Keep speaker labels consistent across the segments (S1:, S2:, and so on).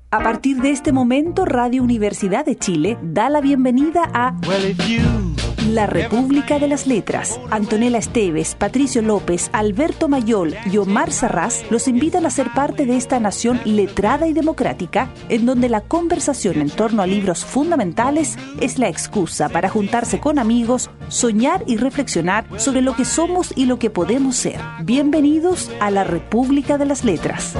S1: A partir de este momento, Radio Universidad de Chile da la bienvenida a La República de las Letras. Antonella Esteves, Patricio López, Alberto Mayol y Omar Sarraz los invitan a ser parte de esta nación letrada y democrática, en donde la conversación en torno a libros fundamentales es la excusa para juntarse con amigos, soñar y reflexionar sobre lo que somos y lo que podemos ser. Bienvenidos a La República de las Letras.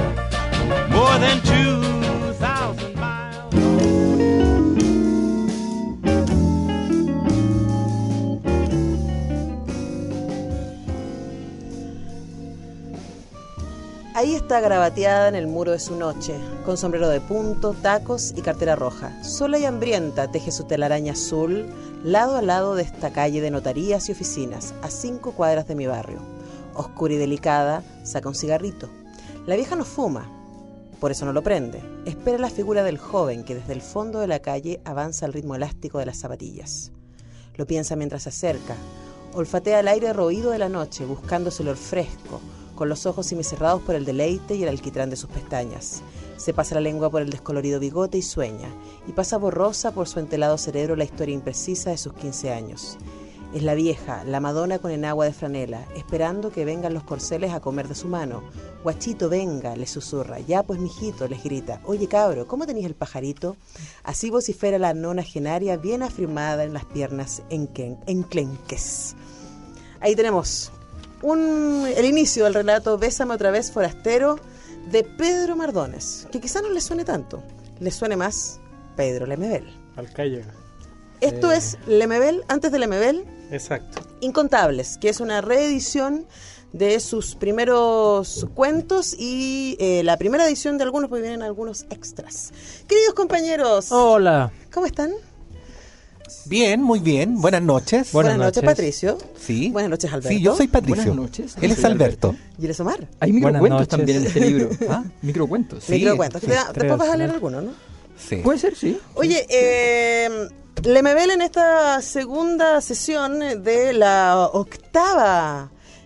S2: Ahí está gravateada en el muro de su noche, con sombrero de punto, tacos y cartera roja. Sola y hambrienta teje su telaraña azul, lado a lado de esta calle de notarías y oficinas, a 5 cuadras de mi barrio. Oscura y delicada, saca un cigarrito. La vieja no fuma, por eso no lo prende. Espera la figura del joven que desde el fondo de la calle avanza al ritmo elástico de las zapatillas. Lo piensa mientras se acerca. Olfatea el aire roído de la noche, buscando su olor fresco, con los ojos semicerrados por el deleite y el alquitrán de sus pestañas. Se pasa la lengua por el descolorido bigote y sueña, y pasa borrosa por su entelado cerebro la historia imprecisa de sus 15 años. Es la vieja, la Madonna con enagua de franela, esperando que vengan los corceles a comer de su mano. Guachito, venga, le susurra. Ya pues, mijito, les grita. Oye, cabro, ¿cómo tenías el pajarito? Así vocifera la nonagenaria, bien afirmada en las piernas enclenques. Ahí tenemos el inicio del relato Bésame otra vez, forastero, de Pedro Mardones, que quizá no le suene tanto, le suene más Pedro Lemebel.
S3: Alcáyega.
S2: Esto es Lemebel, antes de Lemebel.
S3: Exacto.
S2: Incontables, que es una reedición de sus primeros cuentos y la primera edición de algunos, porque vienen algunos extras. Queridos compañeros.
S3: Hola.
S2: ¿Cómo están?
S4: Bien, muy bien. Buenas noches.
S2: Buenas noches, Patricio.
S4: Sí.
S2: Buenas noches, Alberto.
S4: Sí, yo soy Patricio.
S5: Buenas noches.
S4: Él es Alberto.
S2: ¿Y él es Omar?
S5: Hay microcuentos también en este libro.
S4: ¿Ah?
S5: Microcuentos.
S4: Sí,
S2: microcuentos.
S4: sí,
S2: Después vas a leer alguno, ¿no?
S4: Sí.
S5: Puede ser, sí.
S2: Oye, Lemebel en esta segunda sesión de la octava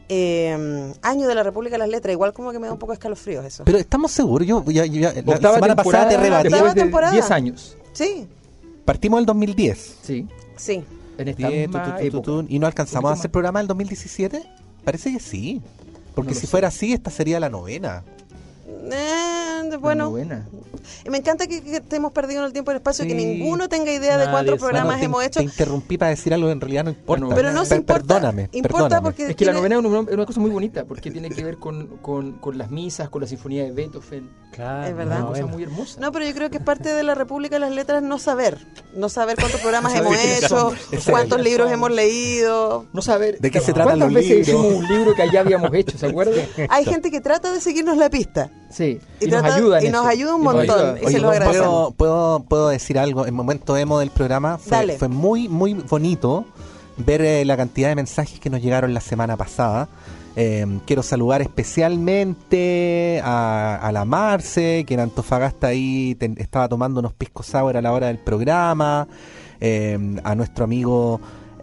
S2: año de la República de las Letras, igual como que me da un poco de escalofríos eso.
S4: Pero estamos seguros, la
S5: Octava
S4: semana pasada te rebatí.
S2: Octava
S5: después de
S2: temporada.
S5: 10 años.
S2: Sí,
S4: Partimos del 2010.
S5: Sí.
S2: sí.
S5: En esta misma época.
S4: ¿Y no alcanzamos a hacer programa del 2017? Parece que sí. Porque
S5: No lo
S4: si
S5: sé.
S4: fuera así, esta sería la novena.
S2: Bueno,
S5: Buena.
S2: y me encanta que estemos perdidos en el tiempo y el espacio,
S4: Sí.
S2: que ninguno tenga idea de
S3: Nadie
S2: cuántos
S3: sabe.
S2: programas
S4: Te-
S2: hemos hecho.
S4: Te interrumpí para decir algo, en realidad no importa.
S5: Bueno,
S2: Pero no se importa.
S4: Perdóname.
S2: Importa porque
S5: Es que la
S2: tiene-
S5: novena es una cosa muy bonita porque tiene que ver con las misas, con la sinfonía de Beethoven.
S3: Claro.
S2: Es verdad.
S5: Una cosa
S3: bueno.
S5: muy hermosa.
S2: No, pero yo creo que es parte de la República de las Letras no saber cuántos programas
S5: No saber
S2: hemos
S5: quiénes
S2: hecho,
S5: somos.
S2: cuántos libros hemos leído.
S5: No saber
S4: ¿De qué se tratan
S5: cuántas
S4: los
S5: veces
S4: libros?
S5: hicimos un libro que ya habíamos hecho, ¿se acuerdan?
S2: Hay gente que trata de seguirnos la pista.
S5: Sí.
S2: Y
S5: nos
S2: trata-
S5: ayuda en
S2: y nos
S5: eso.
S2: ayuda un
S5: nos
S2: montón.
S5: ayuda.
S2: Y se lo agradecemos.
S4: ¿puedo decir algo? El momento emo del programa
S2: Dale.
S4: fue muy, muy bonito ver la cantidad de mensajes que nos llegaron la semana pasada. Quiero saludar especialmente a la Marce, que en Antofagasta ahí estaba tomando unos pisco sour a la hora del programa, a nuestro amigo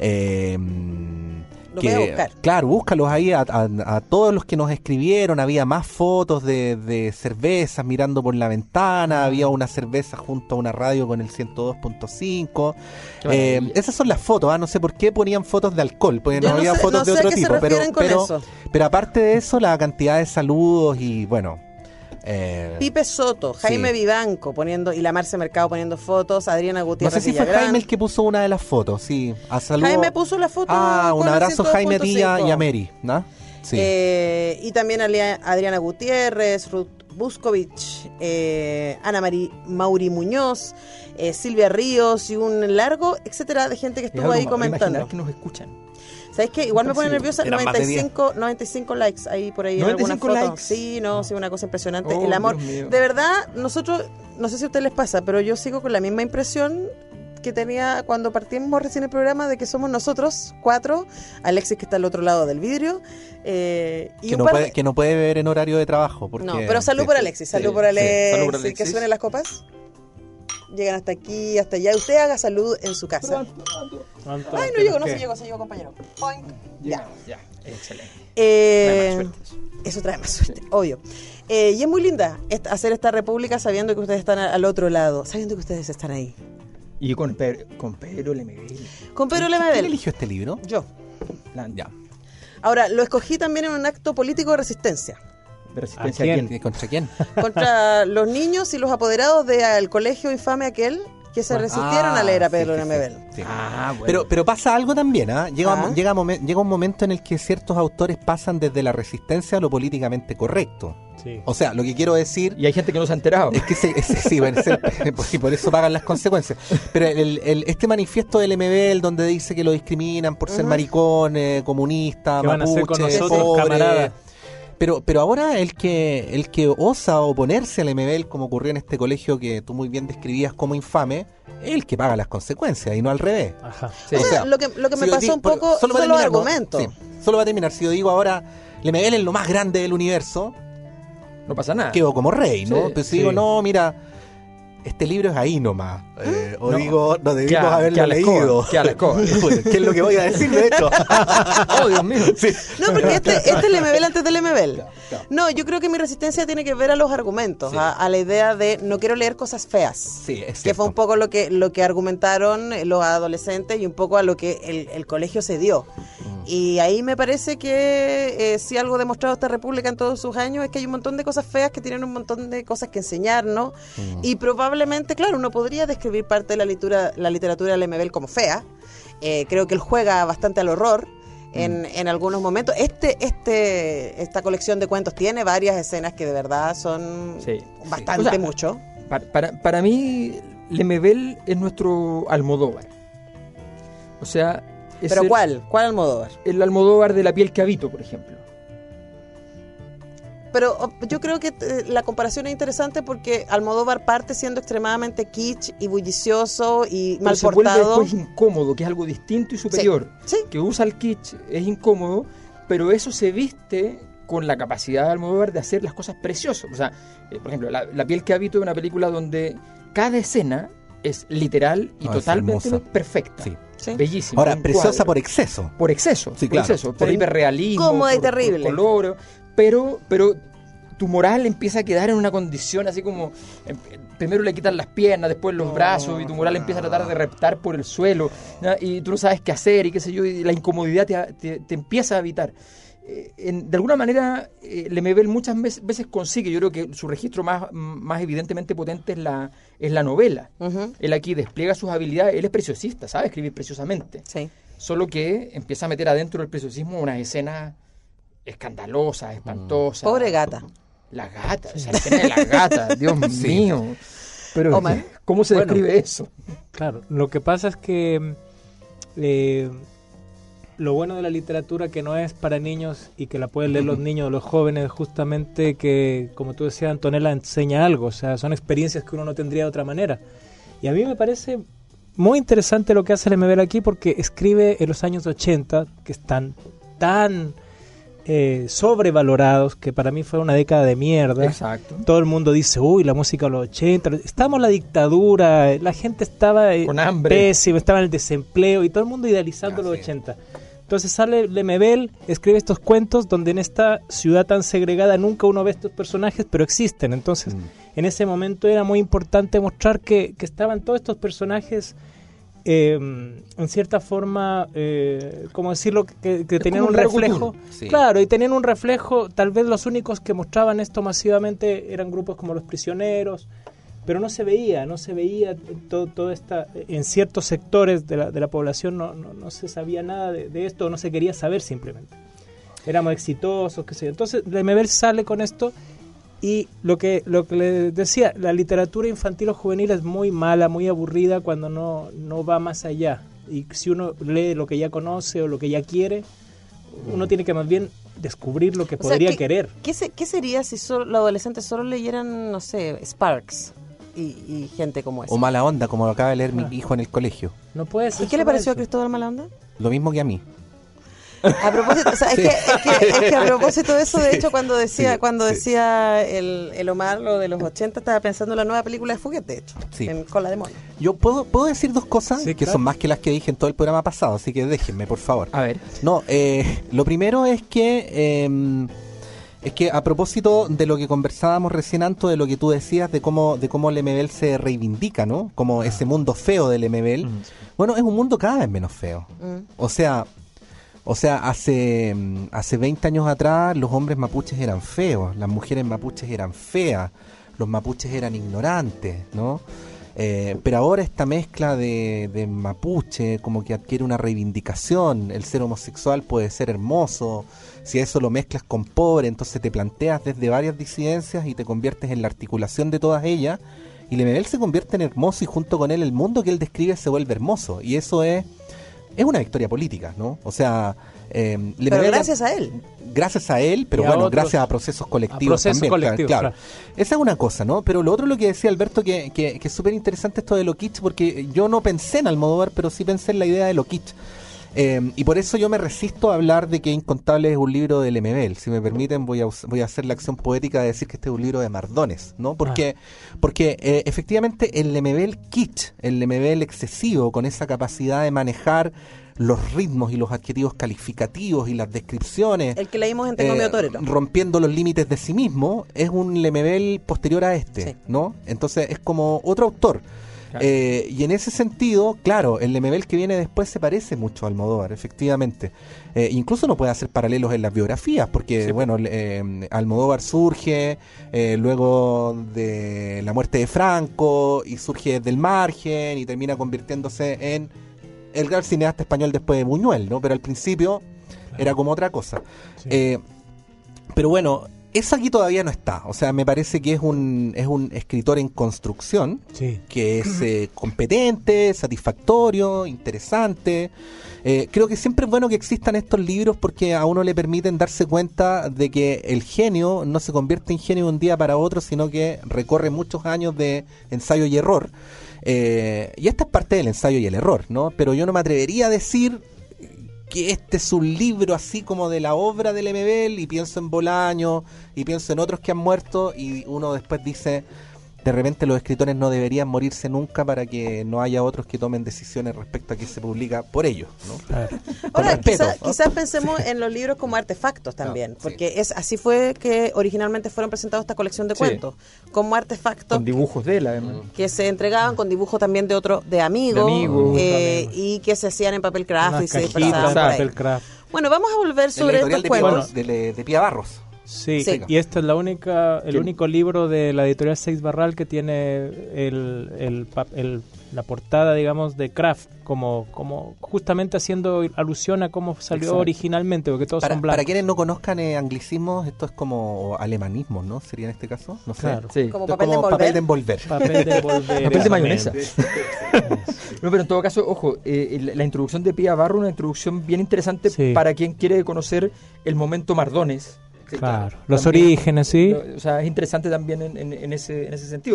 S2: Lo voy a buscar.
S4: claro, búscalos ahí a todos los que nos escribieron. Había más fotos de cervezas mirando por la ventana, había una cerveza junto a una radio con el 102.5.
S5: Qué maravilla.
S4: Esas son las fotos, no sé por qué ponían fotos de alcohol, porque
S2: Yo
S4: no había fotos
S2: no
S4: de
S2: sé
S4: otro
S2: a qué se
S4: tipo,
S2: refieren con eso.
S4: pero aparte de eso, la cantidad de saludos y bueno,
S2: Pipe Soto, Jaime
S4: Sí.
S2: Vivanco poniendo, y la Marce Mercado poniendo fotos, Adriana
S4: no
S2: Gutiérrez
S4: sé si fue
S2: Villagrán.
S4: Jaime el que puso una de las fotos, sí, a saludos.
S2: Jaime puso la foto.
S4: Un
S2: con el
S4: abrazo a Jaime, a ti y a
S2: 102.5.
S4: Mary, ¿no? Sí.
S2: Y también a Adriana Gutiérrez, Ruth Buscovich, Ana Mauri Muñoz, Silvia Ríos y un largo, etcétera, de gente que
S5: Es
S2: estuvo
S5: algo
S2: ahí
S5: para
S2: comentando.
S5: imaginar que nos escuchan.
S2: ¿Sabes qué? Igual me pone nerviosa.
S4: Eran más de
S2: 95 likes ahí por ahí en algunas
S5: 95
S2: fotos.
S5: likes.
S2: Sí, no, sí, una cosa impresionante.
S5: Oh,
S2: El amor.
S5: Dios mío.
S2: De verdad, nosotros, no sé si a ustedes les pasa, pero yo sigo con la misma impresión que tenía cuando partimos recién el programa, de que somos nosotros 4, Alexis que está al otro lado del vidrio, y
S4: que,
S2: un
S4: no
S2: par
S4: puede,
S2: de...
S4: que no puede beber en horario de trabajo. Porque,
S2: No, pero salud
S4: sí,
S2: por Alexis, salud
S5: sí,
S2: por
S5: sí,
S2: Alexis,
S5: salud por
S2: que
S5: Alexis.
S2: suenen las copas. Llegan hasta aquí, hasta allá. Usted haga salud en su casa. Ay, no llegó, se llegó, compañero. Boing. Ya.
S5: Ya, excelente.
S2: Eh,
S5: Trae más suerte eso.
S2: Eso trae más suerte, obvio. Y es muy linda hacer esta república sabiendo que ustedes están al otro lado, sabiendo que ustedes están ahí.
S5: Y con Pedro Lemebel.
S2: Con Pedro Lemebel.
S4: ¿Quién eligió este libro?
S2: Yo.
S4: Ya.
S2: Ahora, lo escogí también en un acto político de resistencia.
S5: ¿De resistencia a quién?
S4: ¿Contra quién?
S2: Contra los niños y los apoderados del colegio infame aquel que se resistieron a leer a Pedro Lemebel.
S4: Sí.
S5: Bueno.
S4: Pero pasa algo también, ¿ah? Llega un momento en el que ciertos autores pasan desde la resistencia a lo políticamente correcto.
S3: Sí.
S4: O sea, lo que quiero decir...
S5: Y hay gente que no se ha enterado.
S4: Es que sí, y por eso pagan las consecuencias. Pero este manifiesto del MBL donde dice que lo discriminan por ser maricón, comunista,
S3: que van a ser con
S4: mapuche,
S3: nosotros,
S4: pobre.
S3: camarada.
S4: Pero ahora el que osa oponerse al MBL, como ocurrió en este colegio que tú muy bien describías como infame, es el que paga las consecuencias y no al revés.
S3: Ajá.
S5: Sí.
S2: O sea, lo que me pasó un poco son los argumentos.
S4: Sí, solo va a terminar. Si yo digo ahora, el MBL es lo más grande del universo,
S5: No pasa nada.
S4: quedo como rey, ¿no?
S5: Sí,
S4: Pero si digo, no, mira, este libro es ahí nomás. O
S5: No.
S4: digo, no debimos
S5: Que
S4: haberlo
S5: a la
S4: leído.
S5: escoba, que a la escoba.
S4: ¿Qué es lo que voy a decir, de hecho?
S5: Oh, Dios mío.
S4: Sí.
S2: No, porque este es Lemebel antes de Lemebel.
S4: Claro.
S2: No, yo creo que mi resistencia tiene que ver a los argumentos,
S4: Sí.
S2: a la idea de no quiero leer cosas feas.
S4: Sí, es
S2: Que
S4: cierto.
S2: fue un poco lo que argumentaron los adolescentes y un poco a lo que el colegio se dio. Y ahí me parece que si algo ha demostrado esta república en todos sus años es que hay un montón de cosas feas que tienen un montón de cosas que enseñarnos. Y probablemente, claro, uno podría describir parte de la literatura de Lemebel como fea. Creo que él juega bastante al horror en algunos momentos. Esta colección de cuentos tiene varias escenas que de verdad son
S5: Sí.
S2: bastante
S5: O sea,
S2: mucho.
S5: Para mí, Lemebel es nuestro Almodóvar. O sea... es
S2: ¿Pero cuál? ¿Cuál Almodóvar?
S5: El Almodóvar de La piel que habito, por ejemplo.
S2: Pero yo creo que la comparación es interesante porque Almodóvar parte siendo extremadamente kitsch y bullicioso y
S5: Pero
S2: mal
S5: se vuelve
S2: portado.
S5: después incómodo, que es algo distinto y superior.
S2: Sí.
S5: Que usa el kitsch, es incómodo, pero eso se viste con la capacidad de Almodóvar de hacer las cosas preciosas. O sea, por ejemplo, La piel que habito es una película donde cada escena es literal y
S4: No, es
S5: totalmente
S4: hermosa.
S5: perfecta.
S4: Sí.
S2: Sí.
S5: Bellísima.
S4: Ahora,
S5: un
S4: preciosa
S5: cuadro.
S4: por exceso.
S5: Por exceso,
S4: Sí,
S5: por
S4: claro.
S5: exceso, por
S2: Pero
S5: hiperrealismo,
S2: incómoda y
S5: por
S2: terrible.
S5: color, pero tu moral empieza a quedar en una condición así como primero le quitan las piernas, después los brazos y tu moral empieza a tratar de reptar por el suelo, ¿no? Y tú no sabes qué hacer y qué sé yo, y la incomodidad te empieza a habitar. De alguna manera Lemebel muchas veces consigue, yo creo que su registro más evidentemente potente es la novela.
S2: Ujú.
S5: Él aquí despliega sus habilidades, él es preciosista, sabe escribir preciosamente.
S2: Sí.
S5: Solo que empieza a meter adentro del preciosismo unas escenas escandalosas, espantosas.
S2: Pobre gata.
S5: La gata, o sea, la escena de la gata, Dios mío. Pero,
S2: Omar.
S5: ¿cómo se
S3: Bueno.
S5: describe eso?
S3: Claro, lo que pasa es que lo bueno de la literatura que no es para niños y que la pueden leer los niños o los jóvenes, justamente que, como tú decías, Antonella, enseña algo, o sea, son experiencias que uno no tendría de otra manera. Y a mí me parece muy interesante lo que hace Lemebel aquí porque escribe en los años 80, que están tan sobrevalorados, que para mí fue una década de mierda.
S5: Exacto.
S3: Todo el mundo dice, uy, la música de los 80, estábamos en la dictadura, la gente estaba
S5: Con hambre.
S3: pésimo, estaba en el desempleo y todo el mundo idealizando los 80. Entonces sale Lemebel, escribe estos cuentos donde en esta ciudad tan segregada nunca uno ve estos personajes, pero existen. Entonces en ese momento era muy importante mostrar que estaban todos estos personajes en cierta forma, ¿cómo decirlo? Que tenían
S5: como
S3: un
S5: un
S3: reflejo.
S4: Raccoon. Sí.
S3: Claro, y tenían un reflejo, tal vez los únicos que mostraban esto masivamente eran grupos como Los Prisioneros, pero no se veía todo esta, en ciertos sectores de la población no se sabía nada de esto, no se quería saber simplemente. Éramos exitosos, qué sé yo. Entonces Lemebel sale con esto. Y lo que le decía, la literatura infantil o juvenil es muy mala, muy aburrida cuando no va más allá. Y si uno lee lo que ya conoce o lo que ya quiere, uno tiene que más bien descubrir lo que podría querer.
S2: ¿Qué sería si los adolescentes solo leyeran, no sé, Sparks y gente como esa?
S4: O Mala Onda, como lo acaba de leer mi hijo en el colegio.
S3: No puede ser.
S2: ¿Y qué le
S3: solo
S2: pareció a
S3: eso.
S2: Cristóbal Malanda?
S4: Lo mismo que a mí.
S2: A propósito, o sea,
S4: Sí.
S2: es que a propósito de eso, de
S4: Sí.
S2: hecho, cuando decía
S4: Sí.
S2: decía el Omar lo de los 80, estaba pensando en la nueva película de Fuguet, de hecho,
S4: Sí.
S2: en Cola de Mono.
S4: Yo puedo decir dos cosas
S3: Sí,
S4: que
S3: claro.
S4: son más que las que dije en todo el programa pasado, así que déjenme, por favor.
S5: A ver.
S4: No, lo primero es que Es que a propósito de lo que conversábamos recién, Anto, de lo que tú decías, de cómo Lemebel se reivindica, ¿no? Como ese mundo feo de Lemebel. Bueno, es un mundo cada vez menos feo. O sea, hace 20 años atrás los hombres mapuches eran feos, las mujeres mapuches eran feas, los mapuches eran ignorantes, ¿no? Pero ahora esta mezcla de mapuche como que adquiere una reivindicación. El ser homosexual puede ser hermoso. Si a eso lo mezclas con pobre, entonces te planteas desde varias disidencias y te conviertes en la articulación de todas ellas. Y Lemebel se convierte en hermoso y junto con él el mundo que él describe se vuelve hermoso. Y eso es una victoria política, ¿no? O sea...
S2: pero gracias a él.
S4: Gracias a él, pero bueno, gracias a procesos colectivos también. Claro. Esa es una cosa, ¿no? Pero lo otro, lo que decía Alberto, que es súper interesante esto de lo kitsch, porque yo no pensé en Almodóvar, pero sí pensé en la idea de lo kitsch. Y por eso yo me resisto a hablar de que Incontables es un libro de Lemebel. Si me permiten, voy a hacer la acción poética de decir que este es un libro de Mardones, ¿no? Porque efectivamente el Lemebel kitsch, el Lemebel excesivo, con esa capacidad de manejar los ritmos y los adjetivos calificativos y las descripciones,
S2: el que leímos en Tengo miedo torero,
S4: rompiendo los límites de sí mismo, es un Lemebel posterior a este, sí, ¿no? Entonces es como otro autor. Claro. Y en ese sentido, claro, el Lemebel que viene después se parece mucho a Almodóvar, efectivamente. Incluso no puede hacer paralelos en las biografías, porque, sí, bueno, Almodóvar surge luego de la muerte de Franco y surge desde el margen y termina convirtiéndose en el gran cineasta español después de Buñuel, ¿no? Pero al principio era como otra cosa. Sí. Pero bueno, eso aquí todavía no está. O sea, me parece que es un escritor en construcción, sí, que es competente, satisfactorio, interesante. Creo que siempre es bueno que existan estos libros porque a uno le permiten darse cuenta de que el genio no se convierte en genio de un día para otro, sino que recorre muchos años de ensayo y error. Y esta es parte del ensayo y el error, ¿no? Pero yo no me atrevería a decir que este es un libro así como de la obra de Lemebel, y pienso en Bolaño y pienso en otros que han muerto y uno después dice, de repente los escritores no deberían morirse nunca para que no haya otros que tomen decisiones respecto a qué se publica por ellos, ¿no?
S2: Ahora, quizás pensemos en los libros como artefactos también, porque así fue que originalmente fueron presentados esta colección de cuentos, como artefactos.
S5: Con dibujos de él, además.
S2: Que se entregaban con dibujos también de amigos, y que se hacían en papel craft y se dispersaban por ahí. Bueno, vamos a volver sobre estos cuentos.
S4: De Pía Barros.
S3: Sí, y esto es el único libro de la editorial Seix Barral que tiene la portada, digamos, de Kraft, como justamente haciendo alusión a cómo salió originalmente, porque todos son blancos.
S4: Para quienes no conozcan anglicismos, esto es como alemanismos, ¿no? ¿Sería en este caso? No sé.
S3: Claro.
S2: Sí. Como papel de envolver.
S3: Papel
S5: de mayonesa. No, pero en todo caso, ojo, la introducción de Pía Barro, una introducción bien interesante para quien quiere conocer el momento Mardones.
S3: Claro, los orígenes, sí.
S5: O sea, es interesante también en ese sentido.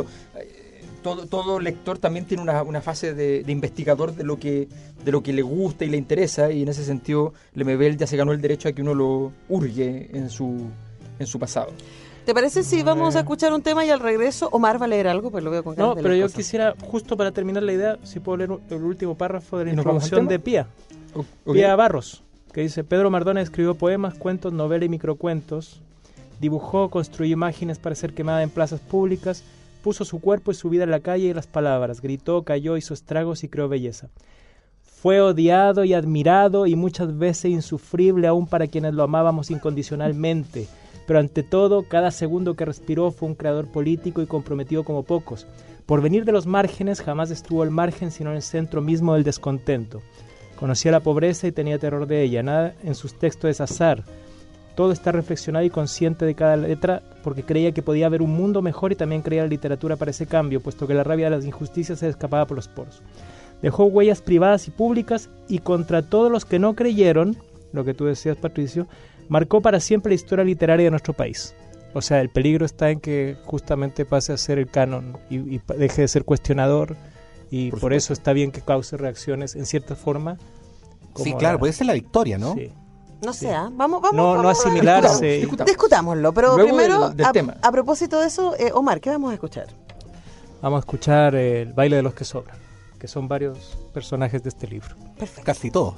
S5: Todo lector también tiene una fase de investigador de lo que le gusta y le interesa, y en ese sentido Lemebel ya se ganó el derecho a que uno lo hurgue en su pasado.
S2: ¿Te parece si vamos a escuchar un tema y al regreso Omar va a leer algo? Pues lo veo con ganas de
S3: pero
S2: leer
S3: yo
S2: cosas.
S3: Quisiera, justo para terminar la idea, si puedo leer el último párrafo de la introducción de Pía. Pía Barros, que dice: Pedro Mardones escribió poemas, cuentos, novela y microcuentos, dibujó, construyó imágenes para ser quemada en plazas públicas, puso su cuerpo y su vida en la calle y las palabras, gritó, cayó, hizo estragos y creó belleza. Fue odiado y admirado y muchas veces insufrible aún para quienes lo amábamos incondicionalmente, pero ante todo, cada segundo que respiró fue un creador político y comprometido como pocos. Por venir de los márgenes, jamás estuvo al margen sino en el centro mismo del descontento. Conocía la pobreza y tenía terror de ella. Nada en sus textos es azar. Todo está reflexionado y consciente de cada letra, porque creía que podía haber un mundo mejor y también creía la literatura para ese cambio, puesto que la rabia de las injusticias se escapaba por los poros. Dejó huellas privadas y públicas y contra todos los que no creyeron, lo que tú decías, Patricio, marcó para siempre la historia literaria de nuestro país. O sea, el peligro está en que justamente pase a ser el canon y deje de ser cuestionador, y por eso está bien que cause reacciones en cierta forma.
S4: Sí, claro, puede ser la victoria, ¿no?
S2: Sí. No sé, vamos
S3: no asimilarse.
S2: Discutámoslo, pero
S5: luego
S2: primero,
S5: del tema.
S2: A propósito de eso, Omar, ¿qué vamos a escuchar?
S3: Vamos a escuchar El baile de los que sobran, que son varios personajes de este libro.
S2: Perfecto.
S4: Casi todos.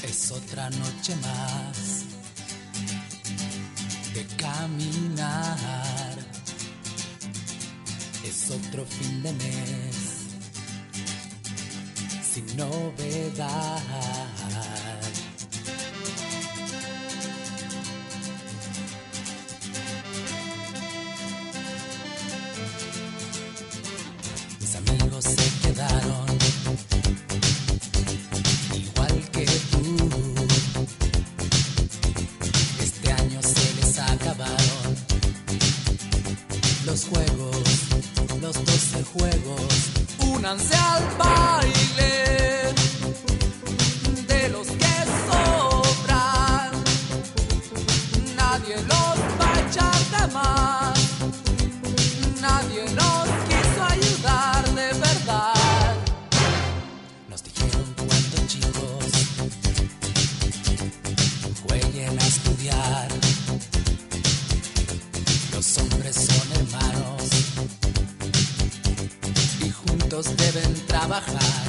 S6: Es otra noche más de caminar. Es otro fin de mes sin novedad. Mis amigos se quedaron igual que tú. Este año se les acabaron los juegos, los 12 juegos. Únanse al baile de los que sobran. Nadie los va a echar de más. Nadie nos quiso ayudar de verdad. Nos dijeron cuando chicos jueguen a estudiar. Los hombres son hermanos y juntos deben trabajar.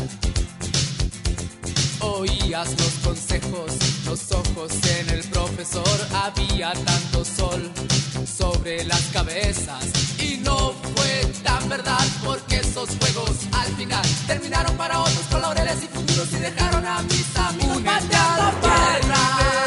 S6: Oías los consejos, los ojos en el profesor. Había tanto sol sobre las cabezas y no fue tan verdad, porque esos juegos al final terminaron para otros con laureles y futuros y dejaron a mis amigos pateando tierra.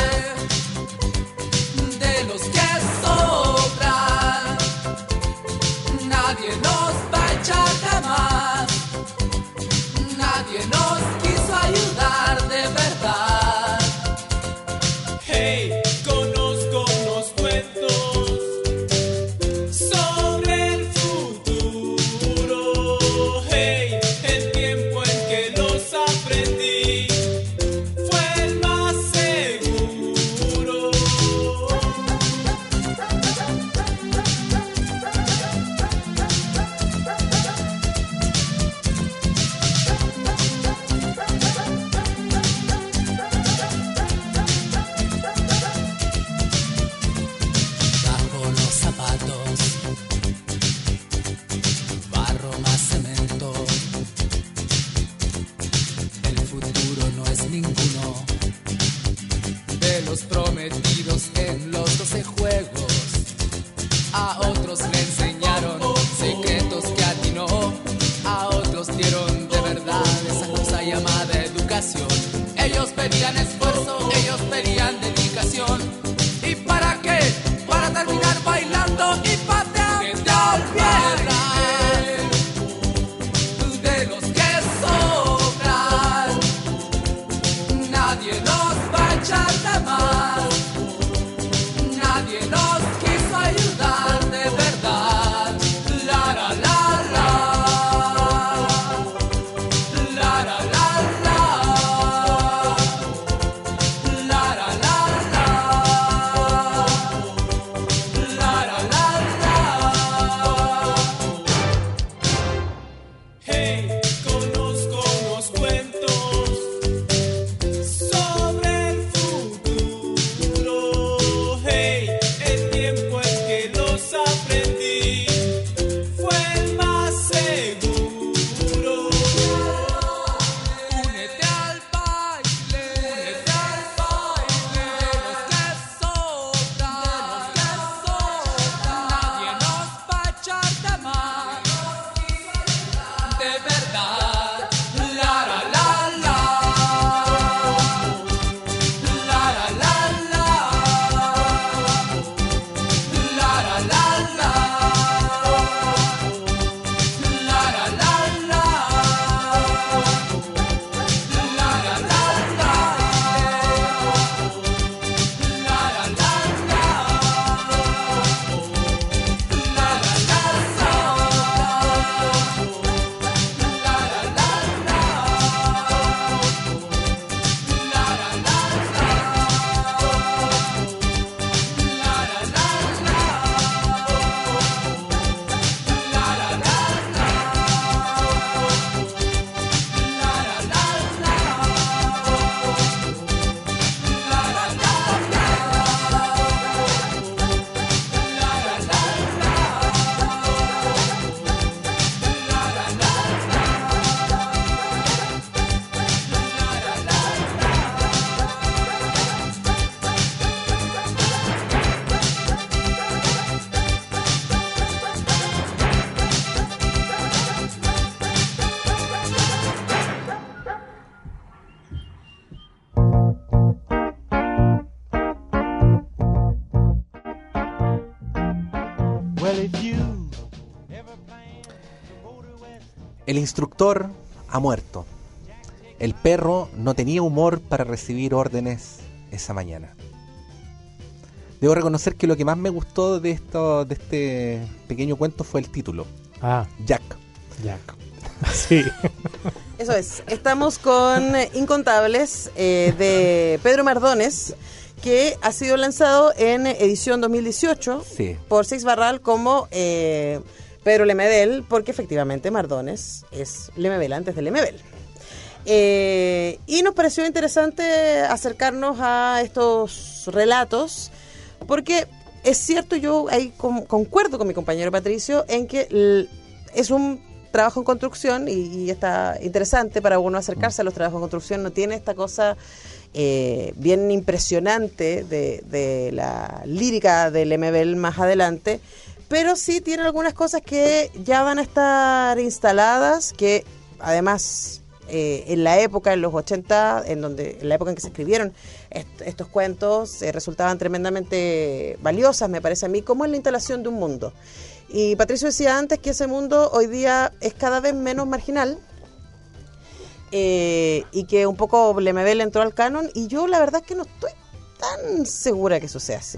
S6: De los que sobran, nadie nos va a echar de más. Nadie nos quiso ayudar de verdad. Hey, conozco unos cuentos sobre el futuro. Hey, el tiempo en que los aprendí fue el más seguro. Bajo los zapatos, barro más cemento. El futuro no es ninguno de los prometidos en los 12 juegos. A otros le enseñaron secretos que atinó. A otros dieron de verdad esa cosa llamada educación. Ellos pedían esfuerzo, ellos pedían dedicación. ¿Y para qué? Para terminar bailando y pateando tierra. De los que sobran, nadie nos va a echar de más. Nadie nos quiso ayudar de verdad. La la la la. La la la la. La la la la. La la la la. Hey, conozco unos cuentos sobre el futuro. Hey, el
S4: El instructor ha muerto. El perro no tenía humor para recibir órdenes esa mañana. Debo reconocer que lo que más me gustó de este pequeño cuento fue el título. Jack.
S3: Sí.
S2: Eso es. Estamos con Incontables de Pedro Mardones, que ha sido lanzado en edición 2018 por Seix Barral como Pedro Lemebel, porque efectivamente Mardones es Lemebel antes de Lemebel. Y nos pareció interesante acercarnos a estos relatos, porque es cierto, yo ahí concuerdo con mi compañero Patricio en que es un trabajo en construcción y está interesante para uno acercarse a los trabajos en construcción. No tiene esta cosa bien impresionante de la lírica de Lemebel más adelante, pero sí tiene algunas cosas que ya van a estar instaladas, que además en la época, en los 80, en la época en que se escribieron estos cuentos, resultaban tremendamente valiosas, me parece a mí, como en la instalación de un mundo. Y Patricio decía antes que ese mundo hoy día es cada vez menos marginal, y que un poco Lemebel entró al canon, y yo la verdad es que no estoy tan segura que eso sea así.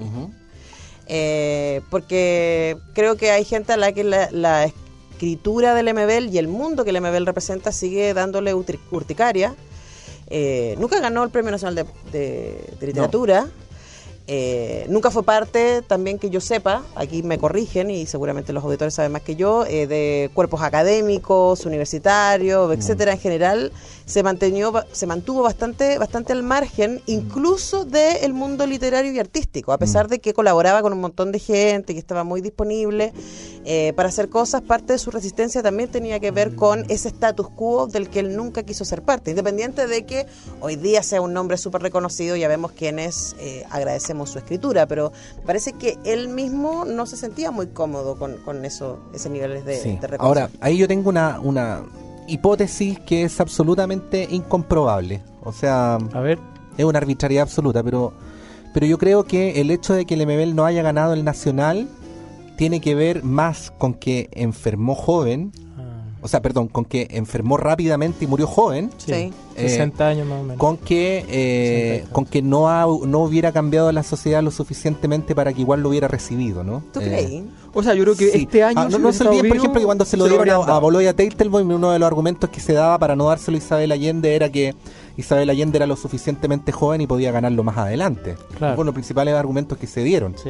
S2: Porque creo que hay gente a la que la escritura de Lemebel y el mundo que Lemebel representa sigue dándole urticaria. Nunca ganó el Premio Nacional de Literatura. No. Nunca fue parte, también que yo sepa, aquí me corrigen y seguramente los auditores saben más que yo, de cuerpos académicos, universitarios, etcétera. En general se mantuvo bastante al margen, incluso del mundo literario y artístico, a pesar de que colaboraba con un montón de gente, que estaba muy disponible para hacer cosas. Parte de su resistencia también tenía que ver con ese status quo del que él nunca quiso ser parte, independiente de que hoy día sea un nombre súper reconocido. Ya vemos quienes agradecemos su escritura, pero me parece que él mismo no se sentía muy cómodo con ese nivel de reconocimiento.
S4: Ahora, ahí yo tengo una hipótesis que es absolutamente incomprobable. O sea,
S3: a ver,
S4: es una arbitrariedad absoluta, pero yo creo que el hecho de que Lemebel no haya ganado el Nacional tiene que ver más con que enfermó joven. O sea, perdón, con que enfermó rápidamente y murió joven.
S3: Sí. 60 años más o menos.
S4: Con que no hubiera cambiado la sociedad lo suficientemente para que igual lo hubiera recibido, ¿no?
S2: ¿Tú crees?
S5: O sea, yo creo que este año...
S4: no se olviden, por ejemplo, que cuando se lo dieron a Boloy a Teitelboim, uno de los argumentos que se daba para no dárselo a Isabel Allende era que Isabel Allende era lo suficientemente joven y podía ganarlo más adelante. Claro. Fueron los principales argumentos que se dieron.
S3: Sí.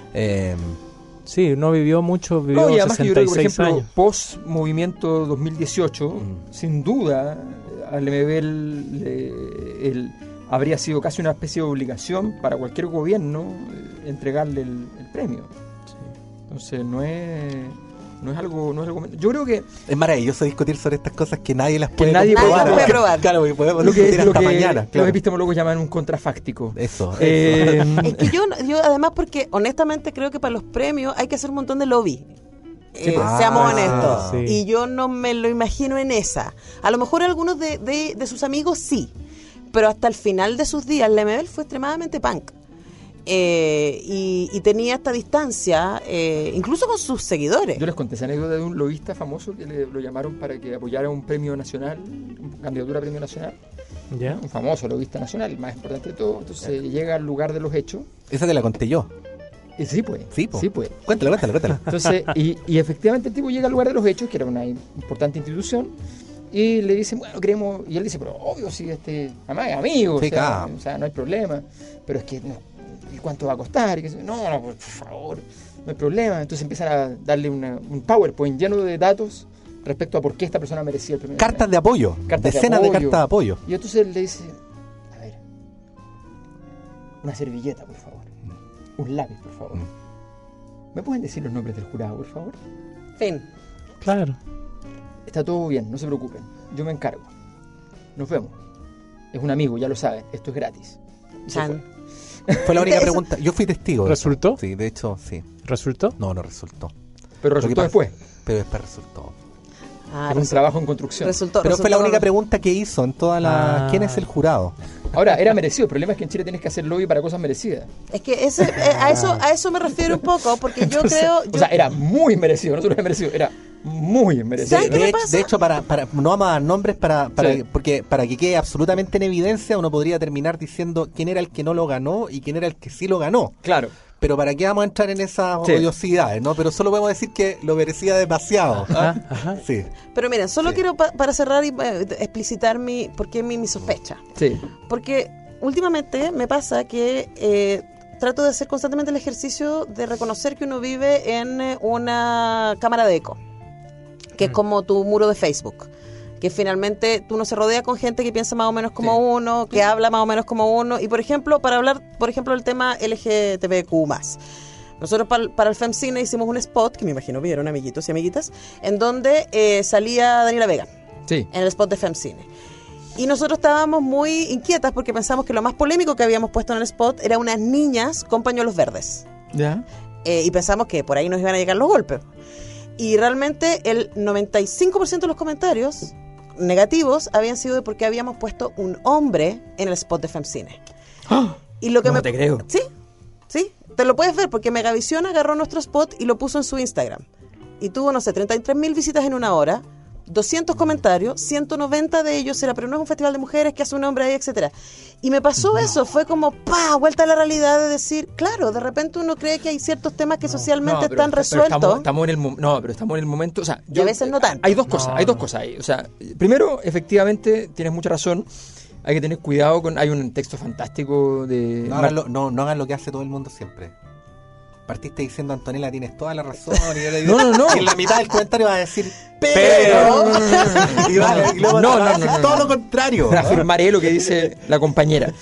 S3: Sí, no vivió mucho, vivió
S5: y además
S3: 66
S5: que yo creo que, por ejemplo,
S3: años.
S5: Post-movimiento 2018, sin duda, a Lemebel él habría sido casi una especie de obligación para cualquier gobierno entregarle el premio. Sí. Entonces no es algo... Yo creo que...
S4: Es maravilloso discutir sobre estas cosas que nadie las puede
S2: probar.
S4: Claro, porque podemos discutir hasta mañana. Claro.
S5: Los epistemólogos llaman un contrafáctico.
S4: Eso.
S2: Es que yo además, porque honestamente creo que para los premios hay que hacer un montón de lobby. Seamos honestos. Sí. Y yo no me lo imagino en esa. A lo mejor algunos de sus amigos sí, pero hasta el final de sus días Lemebel fue extremadamente punk. Y tenía esta distancia, incluso con sus seguidores.
S5: Yo les conté esa anécdota de un lobista famoso que lo llamaron para que apoyara un premio nacional, una candidatura a premio nacional.
S3: ¿Ya?
S5: Un famoso lobista nacional, el más importante de todo. Entonces llega al lugar de los hechos.
S4: Esa te la conté yo.
S5: Sí, pues.
S4: Sí, pues. Cuéntala.
S5: Entonces, y efectivamente el tipo llega al lugar de los hechos, que era una importante institución, y le dicen, bueno, queremos... Y él dice, pero obvio, si además es amigo, o sea, no hay problema. Pero es que... No, ¿y cuánto va a costar? Y no, por favor, no hay problema. Entonces empiezan a darle un PowerPoint lleno de datos respecto a por qué esta persona merecía el premio.
S4: Cartas de apoyo, decenas de cartas de apoyo.
S5: Y entonces él le dice, a ver, una servilleta, por favor, un lápiz, por favor. ¿Me pueden decir los nombres del jurado, por favor?
S2: Fin.
S3: Claro.
S5: Está todo bien, no se preocupen, yo me encargo. Nos vemos. Es un amigo, ya lo saben, esto es gratis.
S4: Fue la única pregunta. Yo fui testigo.
S3: ¿Resultó?
S4: Sí, de hecho, sí.
S3: ¿Resultó?
S4: No resultó.
S5: Pero resultó después.
S4: Pero después resultó.
S5: Era un trabajo en construcción.
S4: Pero fue la única pregunta que hizo en toda la... ¿Quién es el jurado?
S5: Ahora, era merecido. El problema es que en Chile tienes que hacer lobby para cosas merecidas.
S2: Es que a eso me refiero un poco, porque yo creo...
S5: O sea, era muy merecido, no solo era merecido, era muy merecido.
S2: ¿Sabes qué me pasa?
S4: De hecho, para no vamos a dar nombres
S5: Sí.
S4: porque para que quede absolutamente en evidencia, uno podría terminar diciendo quién era el que no lo ganó y quién era el que sí lo ganó.
S5: Claro.
S4: Pero ¿para qué vamos a entrar en esas
S5: Sí.
S4: odiosidades, no? Pero solo podemos decir que lo merecía demasiado.
S3: Ajá.
S4: Sí.
S2: Pero miren, solo
S4: Sí.
S2: quiero para cerrar y explicitar por qué mi sospecha.
S5: Sí.
S2: Porque últimamente me pasa que trato de hacer constantemente el ejercicio de reconocer que uno vive en una cámara de eco, que es como tu muro de Facebook. Que finalmente uno se rodea con gente que piensa más o menos como uno, que habla más o menos como uno. Y por ejemplo, para hablar, por ejemplo, del tema LGTBQ+. Nosotros para el FemCine hicimos un spot, que me imagino vieron, amiguitos y amiguitas, en donde salía Daniela Vega,
S5: Sí.
S2: en el spot de FemCine. Y nosotros estábamos muy inquietas porque pensamos que lo más polémico que habíamos puesto en el spot era unas niñas con pañuelos verdes.
S5: ¿Ya?
S2: Y pensamos que por ahí nos iban a llegar los golpes. Y realmente el 95% de los comentarios negativos habían sido de porque habíamos puesto un hombre en el spot de FemCine. Y lo que
S5: No te creo.
S2: Sí, te lo puedes ver porque Megavisión agarró nuestro spot y lo puso en su Instagram. Y tuvo, no sé, 33.000 visitas en una hora, 200 comentarios, 190 de ellos era, pero no es un festival de mujeres, que hace un hombre ahí, etcétera. Y me pasó eso, fue como, vuelta a la realidad de decir, claro, de repente uno cree que hay ciertos temas que socialmente
S5: pero
S2: están resueltos.
S5: Estamos en el momento, o sea,
S2: Y a veces no tanto.
S5: Hay dos cosas ahí. O sea, primero, efectivamente, tienes mucha razón. Hay que tener cuidado hay un texto fantástico de
S4: No hagan lo que hace todo el mundo siempre. Partiste diciendo, Antonella, tienes toda la razón. Y yo le digo,
S5: No.
S4: Y en la mitad del comentario va a decir,
S5: Pero-
S4: y luego
S5: No,
S4: va a
S5: no,
S4: decir
S5: no, no.
S4: todo lo contrario.
S5: Afirmaré lo que dice la compañera.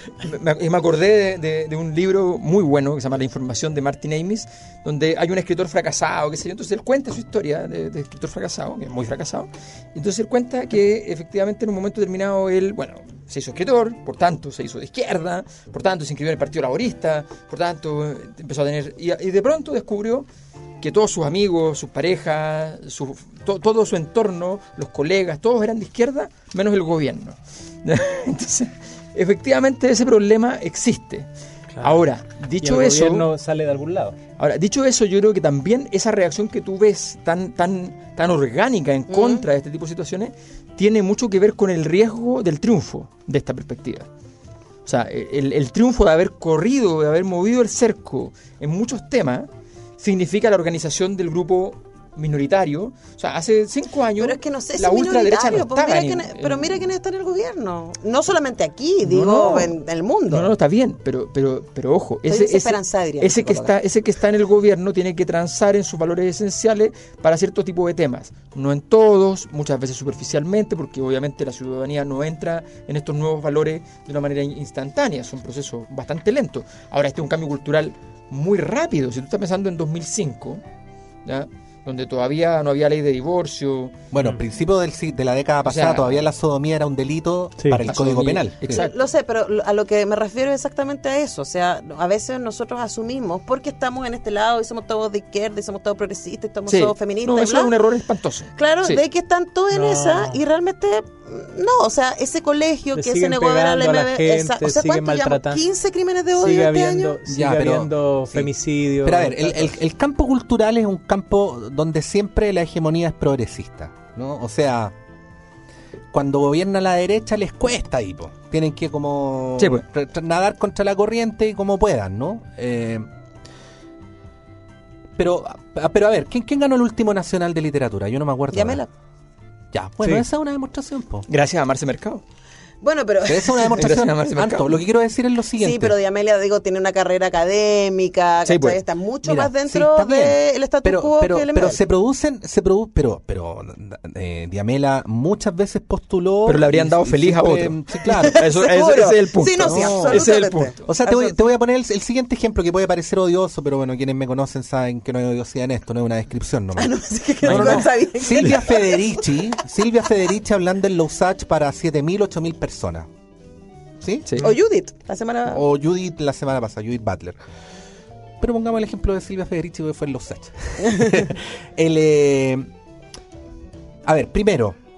S5: Me acordé de un libro muy bueno que se llama La información de Martin Amis, donde hay un escritor fracasado, qué sé yo. Entonces él cuenta su historia de escritor fracasado, que es muy fracasado. Entonces él cuenta que efectivamente en un momento determinado él, se hizo escritor, por tanto se hizo de izquierda, por tanto se inscribió en el Partido Laborista, por tanto empezó a tener... Y de pronto descubrió que todos sus amigos, sus parejas, todo su entorno, los colegas, todos eran de izquierda, menos el gobierno. Entonces, efectivamente ese problema existe.
S3: Claro.
S5: Ahora, dicho
S3: y el
S5: eso,
S3: gobierno sale de algún lado.
S5: yo creo que también esa reacción que tú ves tan orgánica en contra de este tipo de situaciones tiene mucho que ver con el riesgo del triunfo de esta perspectiva. O sea, el triunfo de haber corrido, de haber movido el cerco en muchos temas, significa la organización del grupo minoritario. O sea, hace 5 años
S2: Pero es que no sé si
S5: la ultraderecha no
S2: minoritario, pues
S5: estaba
S2: pero mira quién está en el gobierno. No solamente aquí, digo, en el mundo.
S5: No, está bien, pero ojo,
S2: Estoy desesperanzada, diría la
S5: ese
S2: psicóloga.
S5: que está en el gobierno tiene que transar en sus valores esenciales para cierto tipo de temas. No en todos, muchas veces superficialmente, porque obviamente la ciudadanía no entra en estos nuevos valores de una manera instantánea, es un proceso bastante lento. Ahora, este es un cambio cultural muy rápido. Si tú estás pensando en 2005, ¿ya?, donde todavía no había ley de divorcio.
S4: Bueno, al principio de la década pasada todavía la sodomía era un delito para el Código Penal.
S5: Exacto.
S2: Lo sé, pero a lo que me refiero es exactamente a eso. O sea, a veces nosotros asumimos, porque estamos en este lado y somos todos de izquierda y somos todos progresistas y somos todos feministas.
S5: No,
S2: y
S5: eso
S2: bla.
S5: es un error espantoso.
S2: Claro,
S5: Sí.
S2: de que están todos en esa y realmente no, o sea, ese colegio
S3: Le
S2: que se
S3: siguen
S2: negó a ver a la
S3: pegando a la
S2: MB,
S3: gente,
S2: o sea,
S3: siguen
S2: ¿cuánto llevamos?
S3: maltratando.
S2: 15 crímenes de odio
S3: Sigue
S2: este
S3: habiendo,
S2: año.
S3: sigue
S4: Ya, pero-
S3: habiendo
S4: sí.
S3: femicidio.
S4: Pero a ver, el campo cultural es un campo donde siempre la hegemonía es progresista, ¿no? O sea, cuando gobierna la derecha les cuesta ahí, po. Tienen que como
S5: Sí, pues.
S4: nadar contra la corriente y como puedan, ¿no? Pero a ver, ¿quién ganó el último Nacional de Literatura? Yo no me acuerdo.
S2: Llámela.
S4: ahora. Ya, bueno,
S3: Sí.
S4: esa es una demostración, po.
S5: Gracias a Marce Mercado.
S2: Bueno, pero
S4: Esa es una demostración.
S5: Gracias a Marce Mercado.
S4: Anto, lo que quiero decir es lo siguiente.
S2: sí, pero Diamelia, digo, tiene una carrera académica,
S5: Sí,
S2: ¿cachai?
S5: pues.
S2: Está mucho
S4: Mira,
S2: más
S4: sí,
S2: dentro
S4: está bien.
S2: del status quo que el
S4: pero
S2: MBL.
S4: se producen, pero Diamela muchas veces postuló.
S5: Pero le habrían
S4: y-
S5: dado
S4: y
S5: feliz a
S4: siempre-
S5: otro.
S4: Sí, claro.
S2: Seguro.
S5: Ese es el punto.
S2: Sí, no, sí,
S5: ese es el
S2: absolutamente.
S5: punto.
S4: O sea, te voy a poner el siguiente ejemplo que puede parecer odioso, pero bueno, quienes me conocen saben que no hay odiosidad en esto, no es una descripción nomás.
S2: Ah, no, es que
S4: No, no, no.
S2: está bien.
S4: Silvia Federici hablando en Lousach para 7.000, 8.000 personas. ¿Sí?
S5: Sí.
S2: O Judith, la semana...
S4: O Judith la semana pasada, Judith Butler. Pero pongamos el ejemplo de Silvia Federici, que fue en Lousach. A ver, primero,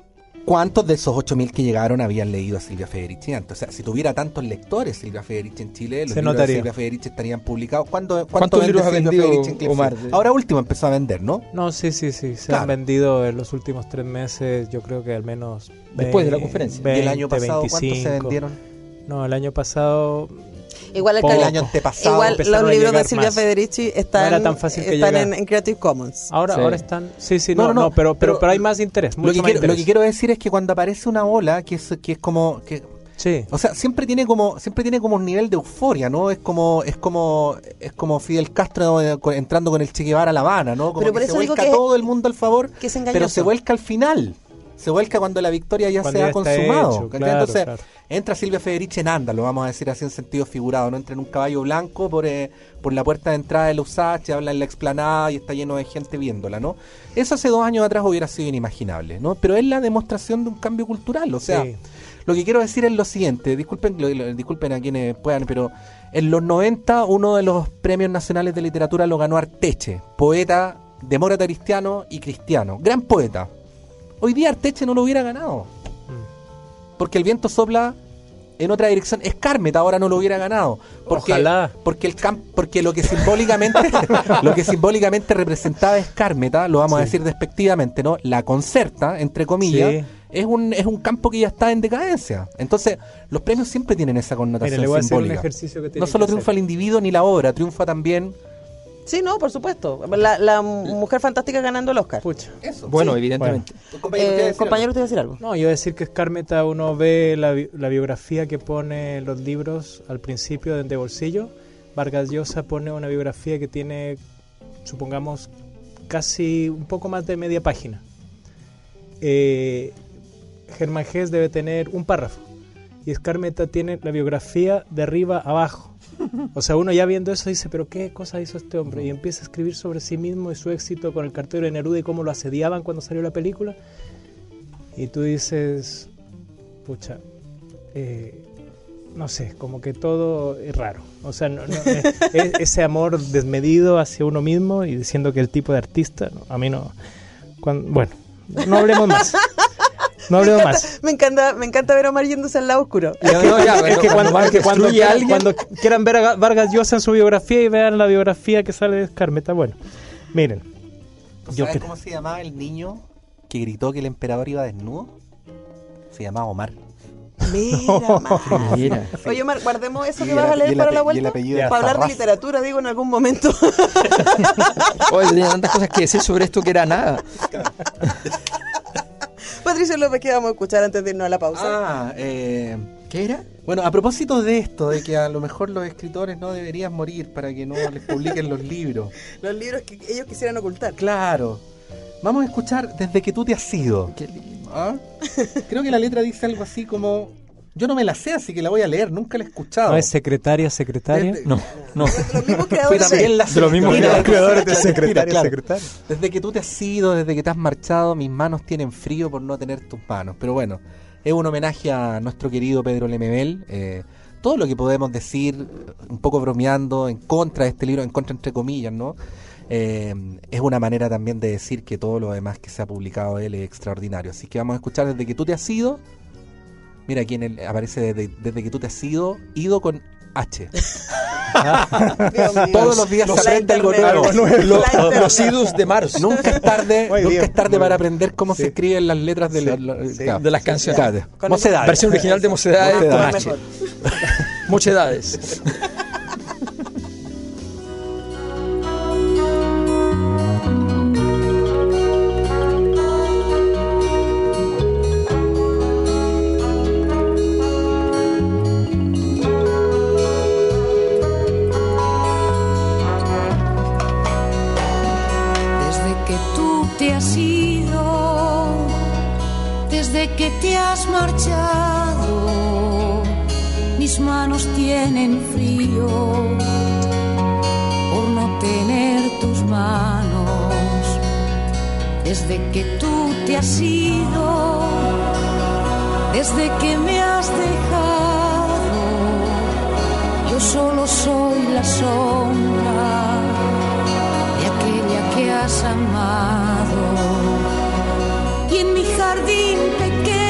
S4: ¿Cuántos de esos 8.000 que llegaron habían leído a Silvia Federici antes? O sea, si tuviera tantos lectores Silvia Federici en Chile, los libros de Silvia Federici estarían publicados. ¿Cuántos
S5: libros ha vendido Omar?
S4: Ahora último empezó a vender, ¿no?
S3: No, sí. Se han vendido en los últimos 3 meses, yo creo que al menos...
S5: Después de la conferencia.
S3: 20,
S4: ¿Y el año pasado
S3: 25.
S4: cuántos se vendieron?
S3: No, el año pasado...
S2: Igual
S4: el año antepasado
S2: igual
S3: empezaron
S2: los
S3: a
S2: libros de
S3: llegar
S2: Silvia
S3: más.
S2: Federici están,
S3: No era tan fácil que
S2: están
S3: llegar.
S2: en Creative Commons.
S3: Ahora están... Sí,
S4: No,
S3: pero hay más interés, mucho más interés.
S4: Lo que quiero decir es que cuando aparece una ola que es como...
S3: Sí.
S4: O sea, siempre tiene como un nivel de euforia, ¿no? Es como Fidel Castro entrando con el Che Guevara a La Habana, ¿no? Como
S2: pero por
S4: que
S2: eso
S4: se
S2: digo
S4: vuelca
S2: que
S4: todo el mundo al favor,
S2: que es engañoso.
S4: pero se vuelca al final. Se vuelca cuando la victoria ya
S3: Cuando
S4: se
S3: ya
S4: ha
S3: está
S4: consumado.
S3: hecho,
S4: ¿cachai?
S3: claro,
S4: Entonces,
S3: claro.
S4: entra Silvia Federici en anda, lo vamos a decir así en sentido figurado, no entra en un caballo blanco por la puerta de entrada de la USACH, habla en la explanada y está lleno de gente viéndola, ¿no? Eso hace 2 años atrás hubiera sido inimaginable, ¿no? Pero es la demostración de un cambio cultural, o sea,
S3: Sí.
S4: Lo que quiero decir es lo siguiente, disculpen a quienes puedan, pero en los 90 uno de los premios nacionales de literatura lo ganó Arteche, poeta demócrata cristiano y cristiano, gran poeta. Hoy día Arteche no lo hubiera ganado, porque el viento sopla en otra dirección. Escármeta ahora no lo hubiera ganado, porque
S3: Ojalá.
S4: porque lo que simbólicamente representaba Escármeta, lo vamos a decir despectivamente, ¿no? La Concerta, entre comillas.
S3: Sí.
S4: Es un campo que ya está en decadencia. Entonces, los premios siempre tienen esa connotación
S3: Mire, le voy a hacer un
S4: simbólica.
S3: ejercicio que tiene
S4: No solo
S3: que
S4: triunfa
S3: hacer.
S4: el individuo ni la obra, triunfa también.
S2: Sí, no, por supuesto. La Mujer Fantástica ganando el Oscar.
S3: Pucha.
S4: Eso.
S5: Bueno,
S4: sí.
S5: evidentemente.
S2: Compañero, ¿usted va a decir algo?
S3: No, yo voy a decir que Escármeta, uno ve la biografía que pone los libros al principio de Bolsillo. Vargas Llosa pone una biografía que tiene, supongamos, casi un poco más de media página. Germán Gess debe tener un párrafo. Y Escármeta tiene la biografía de arriba a abajo. O sea, uno ya viendo eso dice, pero ¿qué cosa hizo este hombre? Y empieza a escribir sobre sí mismo y su éxito con el cartero de Neruda y cómo lo asediaban cuando salió la película. Y tú dices, pucha, no sé, como que todo es raro. O sea, ese amor desmedido hacia uno mismo y diciendo que el tipo de artista, no, a mí no... bueno, no hablemos más. No hablemos más.
S2: Me encanta ver a Omar yéndose al lado oscuro.
S3: Es que cuando
S5: alguien...
S3: quieran ver a Vargas Llosa en su biografía y vean la biografía que sale de Escármeta, bueno, miren.
S4: ¿Sabes cómo se llamaba el niño que gritó que el emperador iba desnudo? Se llamaba Omar.
S2: Mira. Oye, Omar, guardemos eso que vas a leer para la vuelta. Para hablar de literatura, digo, en algún momento.
S5: Oye, tenía tantas cosas que decir sobre esto que era nada.
S2: Patricio López, ¿qué vamos a escuchar antes de irnos a la pausa?
S5: ¿Qué era?
S4: Bueno, a propósito de esto, de que a lo mejor los escritores no deberían morir para que no les publiquen los libros.
S2: Los libros que ellos quisieran ocultar.
S4: Claro. Vamos a escuchar Desde que tú te has ido.
S5: Qué lindo.
S4: ¿Ah? Creo que la letra dice algo así como... Yo no me la sé, así que la voy a leer, nunca la he escuchado.
S3: ¿No es secretaria?
S5: No.
S2: Los mismos
S4: Fue
S2: creadores
S4: también la
S3: de los mismos creadores de secretaria,
S4: claro.
S3: secretaria.
S4: Desde que tú te has ido, desde que te has marchado, mis manos tienen frío por no tener tus manos. Pero bueno, es un homenaje a nuestro querido Pedro Lemebel. Todo lo que podemos decir, un poco bromeando, en contra de este libro, en contra entre comillas, ¿no? Es una manera también de decir que todo lo demás que se ha publicado de él es extraordinario. Así que vamos a escuchar Desde que tú te has ido. Mira, aquí aparece desde que tú te has ido con H. Todos los días se aprende algo nuevo.
S5: Los idus de marzo.
S4: Nunca es tarde, para aprender cómo se escriben las letras de
S5: las canciones.
S4: Claro. Mocedades.
S5: Versión original de Mocedades con
S4: Mocedades.
S5: H. Mochedades.
S7: Desde que te has marchado, mis manos tienen frío por no tener tus manos. Desde que tú te has ido, desde que me has dejado, yo solo soy la sombra de aquella que has amado. Y en mi jardín pequeño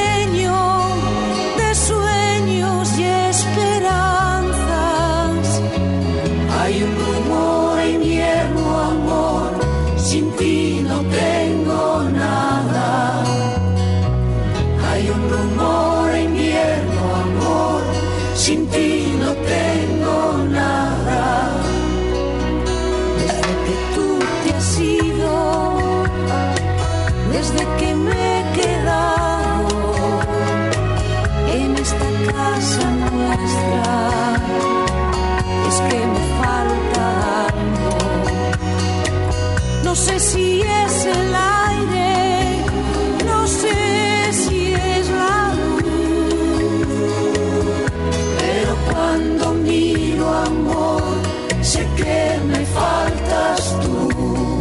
S7: sin ti no tengo nada. Desde que tú te has ido, desde que me he quedado en esta casa nuestra, es que me falta algo. No sé si es el aire, no sé si es la luz, pero cuando miro amor, sé que me faltas tú.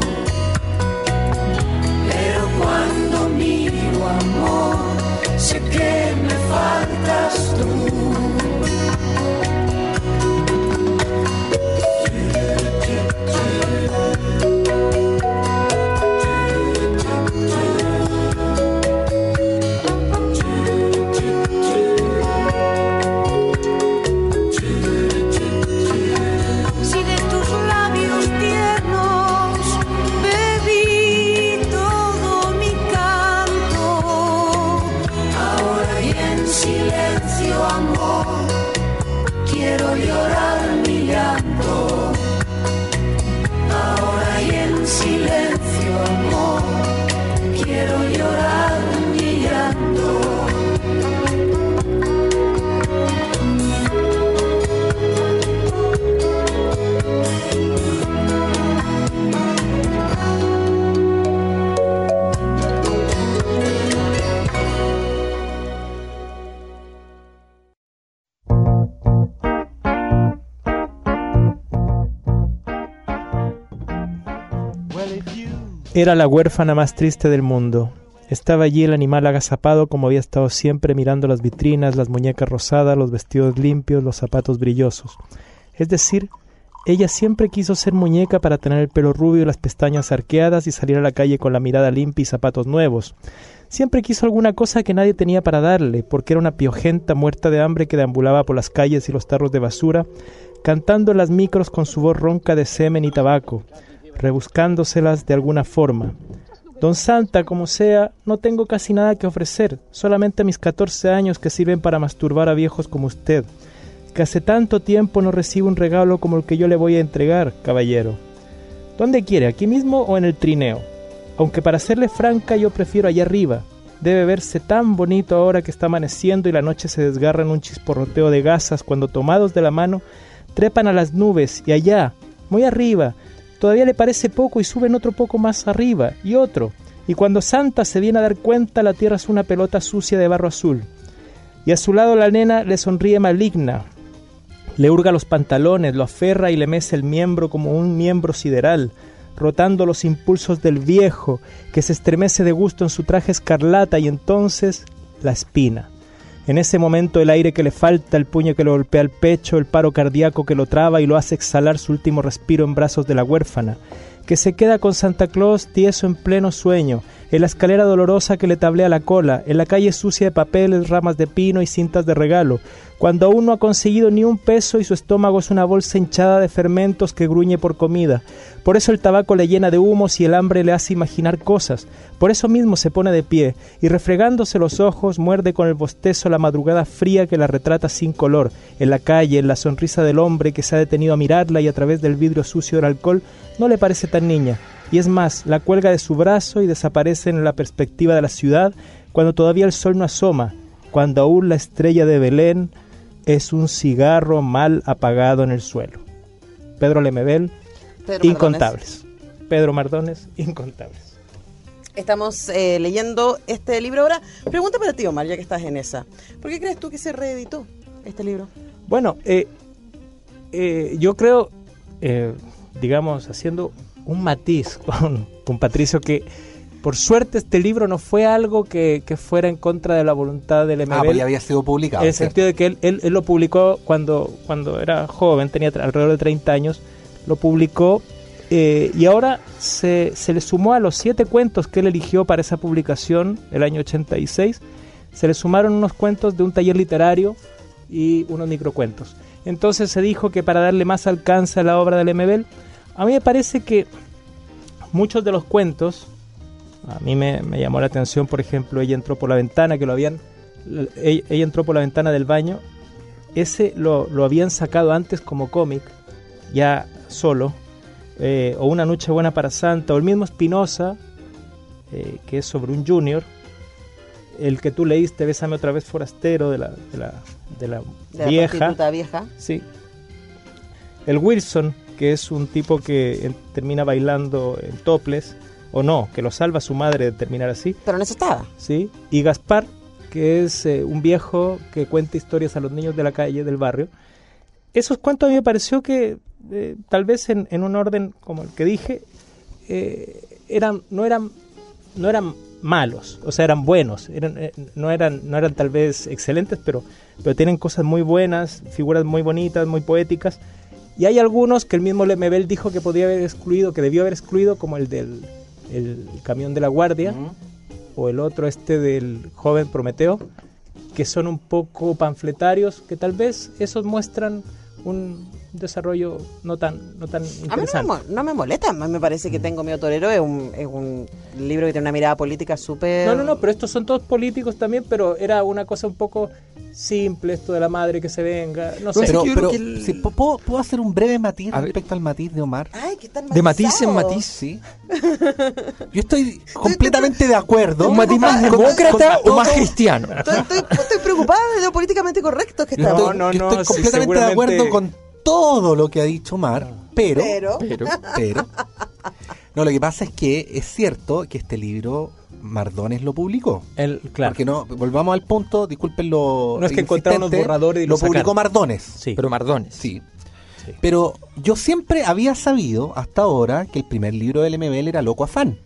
S7: Pero cuando miro amor, sé que me faltas tú. Quiero llorar mi llanto, ahora y en silencio, amor. Quiero llorar mi llanto.
S3: Era la huérfana más triste del mundo. Estaba allí el animal agazapado como había estado siempre, mirando las vitrinas, las muñecas rosadas, los vestidos limpios, los zapatos brillosos. Es decir, ella siempre quiso ser muñeca para tener el pelo rubio y las pestañas arqueadas y salir a la calle con la mirada limpia y zapatos nuevos. Siempre quiso alguna cosa que nadie tenía para darle, porque era una piojenta muerta de hambre que deambulaba por las calles y los tarros de basura, cantando en las micros con su voz ronca de semen y tabaco, rebuscándoselas de alguna forma. Don Santa, como sea, no tengo casi nada que ofrecer, solamente mis 14 años que sirven para masturbar a viejos como usted, que hace tanto tiempo no recibo un regalo como el que yo le voy a entregar, caballero. ¿Dónde quiere, aquí mismo o en el trineo? Aunque para serle franca yo prefiero allá arriba. Debe verse tan bonito ahora que está amaneciendo y la noche se desgarra en un chisporroteo de gasas cuando, tomados de la mano, trepan a las nubes y allá, muy arriba, todavía le parece poco y suben otro poco más arriba, y otro, y cuando Santa se viene a dar cuenta, la tierra es una pelota sucia de barro azul. Y a su lado la nena le sonríe maligna, le hurga los pantalones, lo aferra y le mece el miembro como un miembro sideral, rotando los impulsos del viejo, que se estremece de gusto en su traje escarlata, y entonces la espina. En ese momento el aire que le falta, el puño que le golpea el pecho, el paro cardíaco que lo traba y lo hace exhalar su último respiro en brazos de la huérfana, que se queda con Santa Claus tieso en pleno sueño, en la escalera dolorosa que le tablea la cola, en la calle sucia de papeles, ramas de pino y cintas de regalo, cuando aún no ha conseguido ni un peso y su estómago es una bolsa hinchada de fermentos que gruñe por comida. Por eso el tabaco le llena de humos y el hambre le hace imaginar cosas. Por eso mismo se pone de pie y, refregándose los ojos, muerde con el bostezo la madrugada fría que la retrata sin color, en la calle, en la sonrisa del hombre que se ha detenido a mirarla y a través del vidrio sucio del alcohol no le parece tan niña. Y es más, la cuelga de su brazo y desaparece en la perspectiva de la ciudad cuando todavía el sol no asoma, cuando aún la estrella de Belén es un cigarro mal apagado en el suelo. Pedro Lemebel, Incontables. Pedro Mardones, Incontables.
S2: Estamos leyendo este libro ahora. Pregunta para ti, Omar, ya que estás en esa. ¿Por qué crees tú que se reeditó este libro?
S3: Bueno, yo creo, digamos, haciendo un matiz con Patricio, que por suerte este libro no fue algo que fuera en contra de la voluntad del Lemebel.
S4: Pues ya había sido publicado.
S3: En el sentido de que él lo publicó cuando era joven, tenía alrededor de 30 años, lo publicó y ahora se le sumó a los 7 cuentos que él eligió para esa publicación, el año 86, se le sumaron unos cuentos de un taller literario y unos microcuentos. Entonces se dijo que para darle más alcance a la obra de Lemebel, a mí me parece que muchos de los cuentos, a mí me llamó la atención, por ejemplo, ella entró por la ventana, ella entró por la ventana del baño, ese lo habían sacado antes como cómic, ya solo, o Una noche buena para Santa, o el mismo Espinosa, que es sobre un junior, el que tú leíste, Bésame otra vez forastero, de la vieja.
S2: Prostituta vieja.
S3: Sí. El Wilson, que es un tipo que termina bailando en topless, o no, que lo salva su madre de terminar así.
S2: Pero en eso estaba.
S3: Sí. Y Gaspar, que es un viejo que cuenta historias a los niños de la calle, del barrio. Esos cuentos a mí me pareció que, tal vez en un orden como el que dije, no eran malos, o sea, eran buenos, no eran tal vez excelentes, pero tienen cosas muy buenas, figuras muy bonitas, muy poéticas, y hay algunos que el mismo Lemebel dijo que podía haber excluido, que debió haber excluido, como el del el camión de la guardia, o el otro del joven Prometeo, que son un poco panfletarios, que tal vez esos muestran un desarrollo no tan interesante.
S2: A mí no me molesta, me parece que Tengo miedo torero es un libro que tiene una mirada política súper...
S3: No, pero estos son todos políticos también, pero era una cosa un poco simple, esto de la madre que se venga, no sé.
S4: Pero ¿puedo hacer un breve matiz respecto al matiz de Omar?
S2: Ay, que están
S5: de matiz en matiz,
S4: sí. Yo estoy completamente de acuerdo.
S5: ¿Un matiz más demócrata o más cristiano?
S2: Estoy preocupada de lo políticamente correcto que estamos.
S4: Estoy completamente de acuerdo con todo lo que ha dicho Omar, pero no, lo que pasa es que es cierto que este libro Mardones lo publicó.
S3: Claro.
S4: Porque no, volvamos al punto, disculpen lo
S3: no es que encontraron unos borradores y
S4: lo publicó Mardones.
S3: Sí.
S5: Pero Mardones.
S4: Sí. Pero yo siempre había sabido hasta ahora que el primer libro del Lemebel era Loco Afán.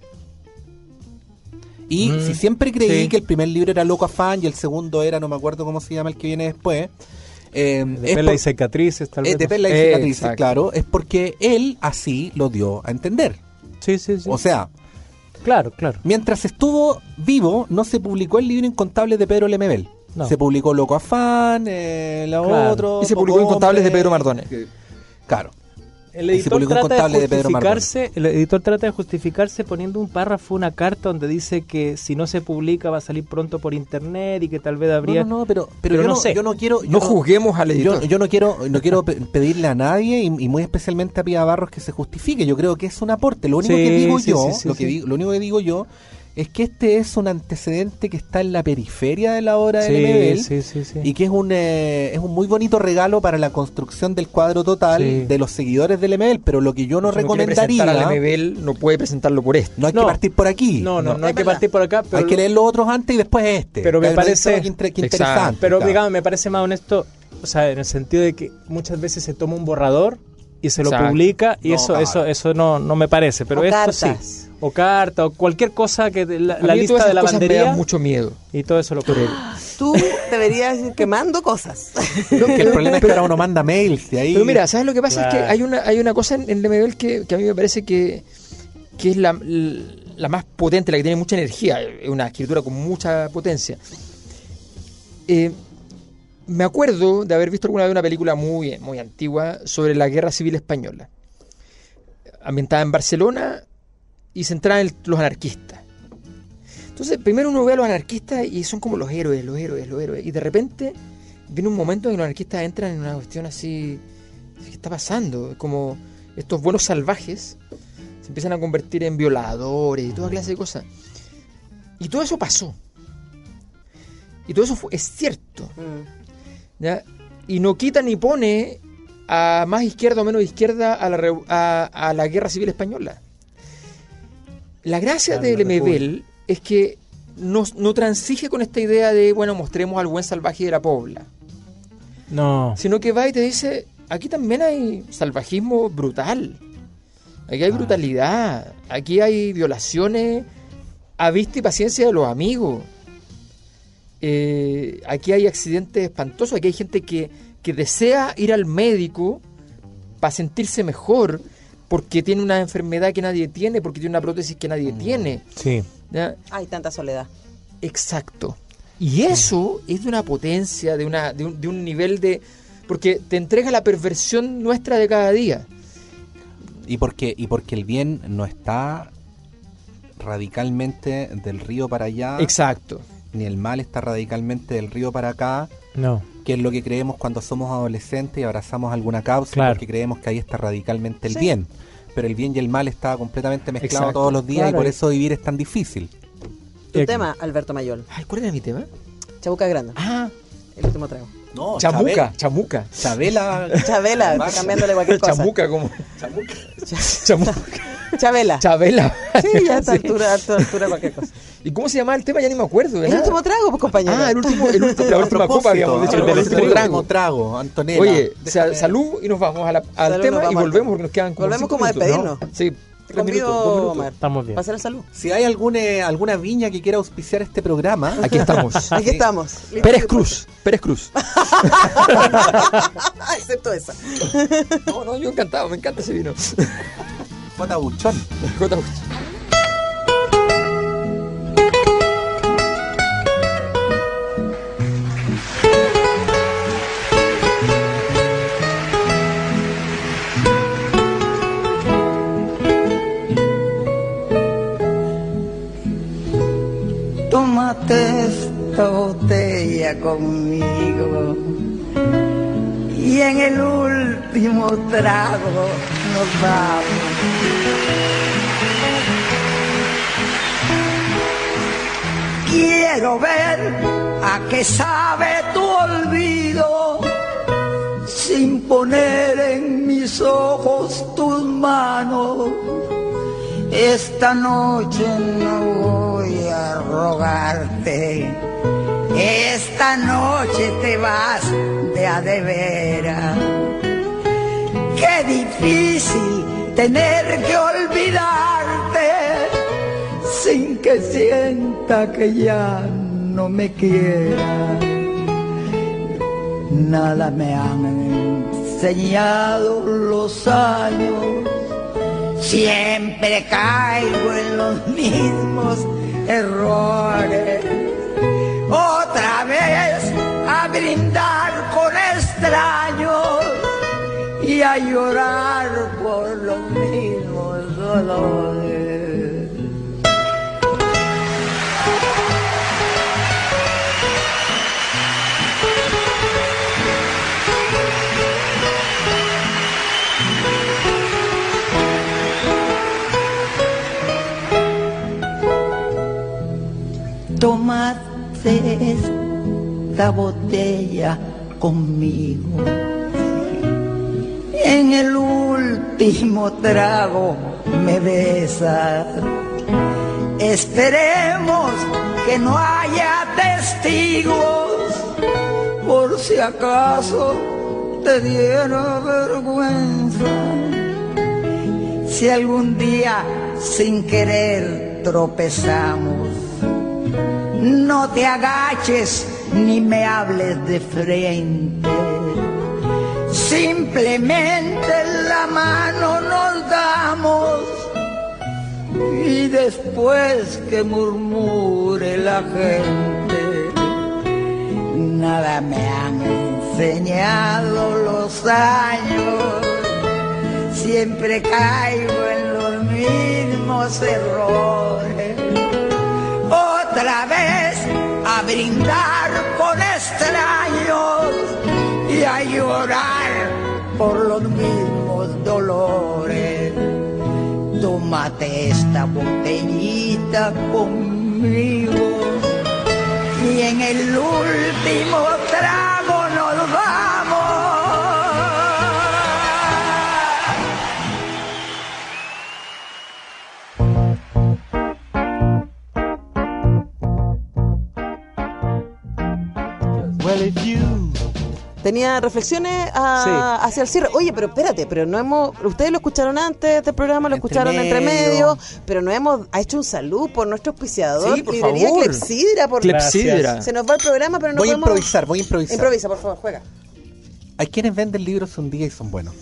S4: Y si siempre creí que el primer libro era Loco Afán y el segundo era, no me acuerdo cómo se llama el que viene después,
S3: de Perla y Cicatrices, tal vez.
S4: De Perla y Cicatrices, claro, es porque él así lo dio a entender.
S3: Sí.
S4: O sea,
S3: claro.
S4: Mientras estuvo vivo, no se publicó el libro Incontables de Pedro Lemebel. No. Se publicó Loco Afán, otro...
S5: Y se publicó Incontables de Pedro Mardones.
S4: Claro.
S3: El editor trata de justificarse poniendo un párrafo, una carta donde dice que si no se publica va a salir pronto por internet y que tal vez habría...
S4: Pero yo no quiero...
S5: No juzguemos al editor.
S4: Yo no quiero pedirle a nadie y muy especialmente a Pía Barros que se justifique. Yo creo que es un aporte. Lo único que digo lo único que digo yo es que este es un antecedente que está en la periferia de la obra de Lemebel y que es un muy bonito regalo para la construcción del cuadro total de los seguidores de Lemebel, pero lo que yo no recomendaría...
S5: a Lemebel no puede presentarlo por esto.
S4: No hay que partir por aquí.
S3: No hay que partir por acá. Pero
S4: hay que leer los otros antes y después este.
S3: Pero me parece...
S4: interesante.
S3: Pero digamos, me parece más honesto, o sea, en el sentido de que muchas veces se toma un borrador y se lo publica y eso no me parece, pero esto sí. O carta, o cualquier cosa que la lista de lavandería.
S5: Me da mucho miedo.
S3: Y todo eso lo ocurre.
S2: Tú deberías ir quemando cosas.
S4: El problema es que ahora uno manda mails y ahí...
S5: Pero mira, ¿sabes lo que pasa? Es que hay una cosa en Lemebel que a mí me parece que es la más potente, la que tiene mucha energía, una escritura con mucha potencia. Me acuerdo de haber visto alguna vez una película muy, muy antigua sobre la Guerra Civil Española, ambientada en Barcelona y centrada en los anarquistas. Entonces, primero uno ve a los anarquistas y son como los héroes. Y de repente viene un momento en que los anarquistas entran en una cuestión así... ¿Qué está pasando? Como estos buenos salvajes se empiezan a convertir en violadores y toda clase de cosas. Y todo eso pasó. Y todo eso es cierto. ¿Ya? Y no quita ni pone a más izquierda o menos izquierda a la Guerra Civil Española. La gracia de Lemebel es que no transige con esta idea de, bueno, mostremos al buen salvaje de la pobla.
S3: No.
S5: Sino que va y te dice, aquí también hay salvajismo brutal. Aquí hay brutalidad. Aquí hay violaciones a vista y paciencia de los amigos. Aquí hay accidentes espantosos. Aquí hay gente que desea ir al médico para sentirse mejor, porque tiene una enfermedad que nadie tiene, porque tiene una prótesis que nadie tiene.
S3: Sí.
S5: ¿Ya?
S2: Hay tanta soledad.
S5: Exacto. Y eso es de una potencia, de un nivel de... Porque te entrega la perversión nuestra de cada día.
S4: Y porque el bien no está radicalmente del río para allá.
S5: Exacto.
S4: Ni el mal está radicalmente del río para acá.
S3: No.
S4: que es lo que creemos cuando somos adolescentes y abrazamos alguna causa,
S3: Claro.
S4: porque creemos que ahí está radicalmente el
S2: Sí.
S4: bien. Pero el bien y el mal está completamente mezclado
S5: Exacto.
S4: todos los días,
S3: Claro.
S4: y por eso vivir es tan difícil.
S2: Tu tema, Alberto Mayol.
S5: Ay, ¿cuál era mi tema?
S2: Chabuca Grande.
S5: Ah,
S2: El último trago.
S4: No,
S5: Chamuca.
S4: Chabela.
S2: Chabela,
S4: Marca.
S2: cambiándole cualquier cosa.
S5: Chamuca, como. Chamuca.
S2: Chabela.
S5: Chabela.
S2: Sí, ya a esta
S5: Sí.
S2: altura cualquier cosa.
S5: ¿Y cómo se llamaba el tema? Ya ni me acuerdo. de
S2: El
S5: nada.
S2: último trago, pues, compañero.
S5: Ah, la última copa habíamos dicho.
S4: el
S5: el
S4: último
S5: último trago.
S4: trago, Antonella.
S5: Oye,
S4: Déjame-
S5: salud y nos vamos al
S2: Salud,
S5: tema
S2: nos
S5: y
S2: vamos al
S5: volvemos
S2: tema.
S5: porque nos quedan como
S2: Volvemos
S5: 5
S2: como a
S5: minutos, ¿no?
S2: despedirnos.
S5: Sí,
S2: Te
S5: 3 minutos, 2
S2: convido,
S5: minutos.
S2: Omar.
S3: Estamos bien.
S2: Va a ser el salud.
S4: Si hay alguna viña que quiera auspiciar este programa,
S5: Aquí estamos.
S2: Aquí estamos.
S5: Pérez Cruz. Pérez Cruz.
S2: Excepto esa.
S5: No, yo encantado, me encanta ese vino.
S4: J. Buchón.
S5: J. Bush.
S8: Tómate esta botella conmigo y en el último trago nos vamos. Quiero ver a qué sabe tu olvido sin poner en mis ojos tus manos. Esta noche no voy a rogarte, esta noche te vas de a de veras. Qué difícil tener que olvidarte sin que sienta que ya no me quiera. Nada me han enseñado los años, siempre caigo en los mismos errores. Otra vez a brindar con extraños y a llorar por los mismos dolores. Tómate esta botella conmigo. En el último trago me besas. Esperemos que no haya testigos, por si acaso te diera vergüenza. Si algún día sin querer tropezamos, no te agaches ni me hables de frente. Simplemente la mano nos damos y después que murmure la gente. Nada me han enseñado los años, siempre caigo en los mismos errores. Otra vez a brindar con extraños y a llorar por los mismos dolores. Tómate esta botellita conmigo y en el último trago nos vamos.
S2: Tenía reflexiones hacia el cierre. Oye, pero espérate, pero no hemos. Ustedes lo escucharon antes del programa, lo escucharon entre medio, pero no hemos hecho un saludo por nuestro auspiciador.
S5: Sí, por
S2: Librería
S5: favor.
S2: Clepsidra, por
S5: Clepsidra.
S2: Se nos va el programa, pero no
S4: Voy a
S2: podemos.
S4: improvisar.
S2: Improvisa, por favor, juega.
S4: Hay quienes venden libros un día y son buenos.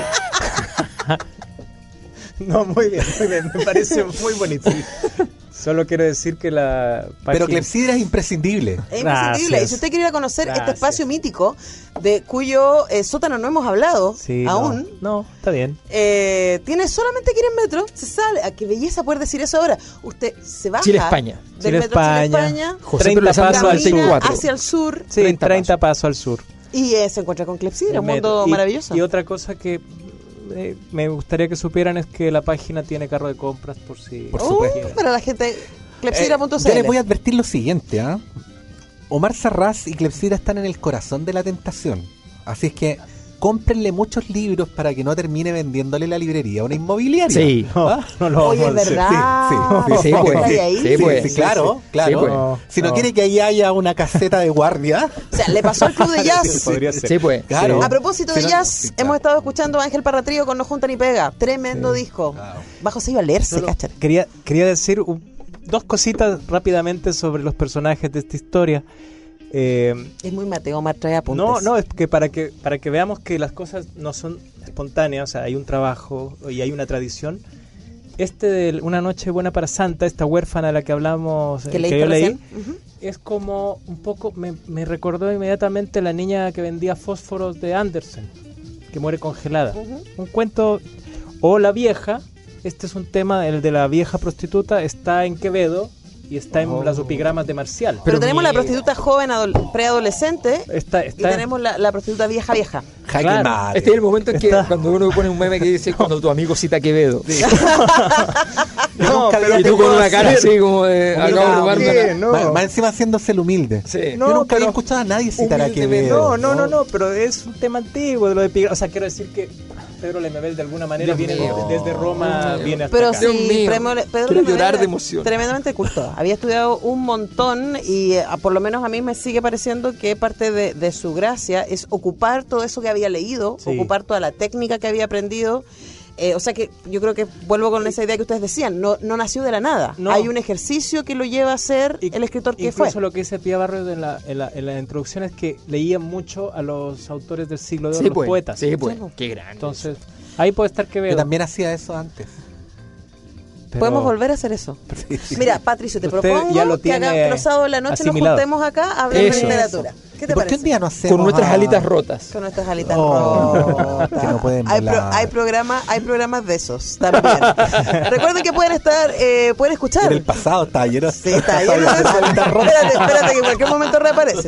S3: No, muy bien, me parece muy bonito. Solo quiero decir que la página...
S4: Pero Clepsidra es imprescindible.
S2: Es imprescindible.
S3: Gracias.
S2: Y si usted quiere ir a conocer este
S3: Gracias.
S2: espacio mítico, de cuyo sótano no hemos hablado
S3: Sí,
S2: aún,
S3: No, está bien.
S2: tiene solamente que ir en metro, se sale. ¿A qué belleza poder decir eso ahora? Usted se baja
S5: Chile, España.
S2: del
S3: Chile,
S2: metro Chile,
S3: España.
S2: España,
S5: José
S3: 30
S5: Pedro Alessandro
S3: pasos al sur.
S2: camina
S5: 94.
S2: hacia el sur.
S3: Sí, 30 pasos al sur.
S2: Y se encuentra con Clepsidra, un mundo maravilloso.
S3: Y otra cosa que me gustaría que supieran es que la página tiene carro de compras por si...
S4: Por supuesto.
S2: Para la gente, clepsidra.cl.
S4: Yo les voy a advertir lo siguiente, ¿ah? Omar Sarraz y Clepsidra están en el corazón de la tentación. Así es que cómprenle muchos libros para que no termine vendiéndole la librería a una inmobiliaria.
S5: Sí.
S3: No lo
S2: Oye,
S3: vamos a
S2: es
S3: hacer.
S2: verdad.
S5: Sí, pues.
S4: Sí, claro.
S5: Sí, pues.
S4: Si no quiere que ahí haya una caseta de guardia.
S2: O sea, le pasó al Club de Jazz.
S3: Podría ser.
S5: Sí, pues.
S4: Claro.
S2: A propósito de
S4: Sí,
S2: jazz,
S4: sí, claro.
S2: hemos estado escuchando a Ángel Parratrío con No Junta Ni Pega. Tremendo disco.
S4: Claro.
S2: Bajo se iba a leerse, cáchate.
S3: Quería decir dos cositas rápidamente sobre los personajes de esta historia.
S2: Es muy Mateo Omar, trae apuntes.
S3: No, es que para que veamos que las cosas no son espontáneas, o sea, hay un trabajo y hay una tradición. De Una noche buena para Santa, esta huérfana de la que hablamos,
S2: que
S3: yo leí,
S2: Ujú.
S3: es como un poco, me recordó inmediatamente la niña que vendía fósforos de Andersen, que muere congelada.
S2: Ujú.
S3: Un cuento, o La vieja, este es un tema, el de la vieja prostituta, está en Quevedo y está en las epigramas de Marcial.
S2: Pero tenemos la prostituta joven, preadolescente,
S3: Está.
S2: y tenemos la prostituta vieja.
S4: Jaque
S3: Claro.
S4: mate.
S5: Este es el momento en que
S3: Está.
S5: cuando uno pone un meme que dice cuando tu amigo cita a Quevedo.
S3: No, pero
S5: Y tú con una cara así como de
S4: Humildad,
S5: acabo de robarme
S3: ¿qué?
S5: la-
S3: No.
S4: Más encima haciéndose el humilde.
S5: Sí.
S3: No,
S4: Yo nunca había
S3: pero
S4: escuchado a nadie citar a
S5: humildemente,
S4: Quevedo.
S3: No, pero es un tema antiguo de lo de epigramas. O sea, quiero decir que Pedro Lemebel de alguna manera
S5: Dios
S3: viene
S5: mío.
S3: desde Roma, viene hasta
S2: Pero
S3: acá.
S2: sí,
S5: Dios mío.
S2: Pedro
S5: Quiero
S2: Lemebel
S5: llorar
S2: era
S5: de emoción.
S2: tremendamente culto. Había estudiado un montón y por lo menos a mí me sigue pareciendo que parte de su gracia es ocupar todo eso que había leído,
S3: Sí.
S2: ocupar toda la técnica que había aprendido. O sea que yo creo que vuelvo con esa idea que ustedes decían, no nació de la nada.
S3: No.
S2: Hay un ejercicio que lo lleva a ser el escritor que fue.
S3: Incluso lo que dice Pía Barrios en la introducción es que leía mucho a los autores del siglo de oro,
S5: Sí,
S3: los
S5: pues.
S3: poetas.
S5: Sí, pues.
S2: Sí, pues.
S5: Qué grande.
S3: Entonces, ahí puede estar Quevedo.
S4: Yo también hacía eso antes.
S3: Pero-
S2: Podemos volver a hacer eso. Mira, Patricio, te
S3: Usted
S2: propongo
S3: ya lo
S2: que haga
S3: tiene
S2: los sábados de la noche,
S3: asimilado.
S2: nos juntemos acá a hablar de
S5: Eso.
S2: literatura. ¿Qué
S4: ¿Y
S2: te
S4: por qué
S2: parece?
S4: un día no hacemos
S5: Con nuestras
S4: a-
S5: alitas rotas.
S2: Con nuestras alitas
S4: Oh,
S2: rotas.
S4: que no pueden
S2: hay,
S4: volar.
S2: hay programas de esos también. Recuerden que pueden escuchar.
S4: En el pasado estaba lleno.
S2: Sí, está lleno de eso. Espérate que en cualquier momento reaparecen.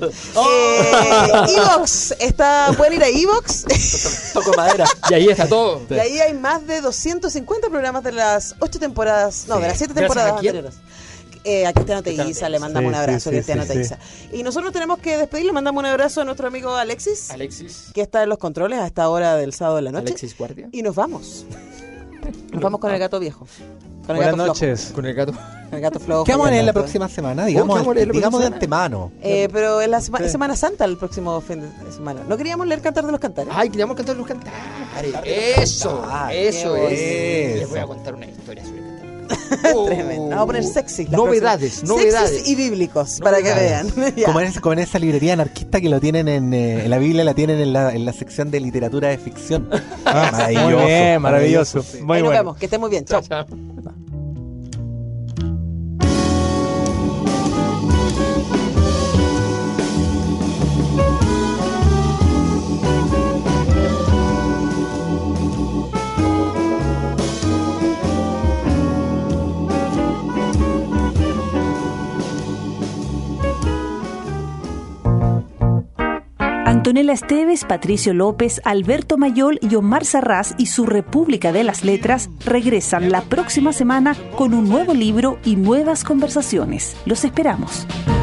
S2: Evox, pueden ir a Evox
S4: Toco madera.
S5: Y ahí está todo.
S2: y ahí hay más de 250 programas de las 8 temporadas, no, de las 7
S5: Gracias
S2: temporadas
S5: a quién.
S2: anteriores. A Cristiano Teiza le mandamos
S3: Sí,
S2: un abrazo,
S3: sí,
S2: Cristiano
S3: sí.
S2: Teiza. Y nosotros tenemos que despedir, le mandamos un abrazo a nuestro amigo Alexis,
S5: Alexis.
S2: que está en los controles a esta hora del sábado de la noche.
S5: Alexis Guardia.
S2: Y nos vamos. Nos vamos con el gato viejo. Con el
S3: Buenas
S2: gato
S3: noches.
S5: Con el gato.
S2: flojo. El gato flojo.
S4: ¿Qué vamos a
S2: y
S4: leer
S2: el
S4: la
S2: gato-
S4: próxima semana?
S5: ¿Qué
S4: Digamos,
S5: vamos a leer la
S4: digamos de
S5: próxima
S4: antemano.
S2: Pero es es Semana Santa el próximo fin de semana. ¿No queríamos leer Cantar de los Cantares?
S5: Ay, queríamos cantar los cantares. Eso, eso
S2: qué
S5: es.
S4: bonito.
S5: Les voy a contar una historia sobre cantar.
S2: Tremendo. Vamos a poner sexy. las
S5: Novedades,
S2: próximas.
S5: novedades.
S2: Sexys y bíblicos, para que vean. Ya.
S4: Como en esa librería anarquista que lo tienen en la Biblia, la tienen en la sección de literatura de ficción.
S3: Muy bien, maravilloso.
S4: sí.
S3: Muy
S2: Ahí nos
S3: bueno.
S2: vemos. Que estén muy bien. Chao.
S5: Chao.
S1: Antonella Esteves, Patricio López, Alberto Mayol y Omar Sarraz y su República de las Letras regresan la próxima semana con un nuevo libro y nuevas conversaciones. Los esperamos.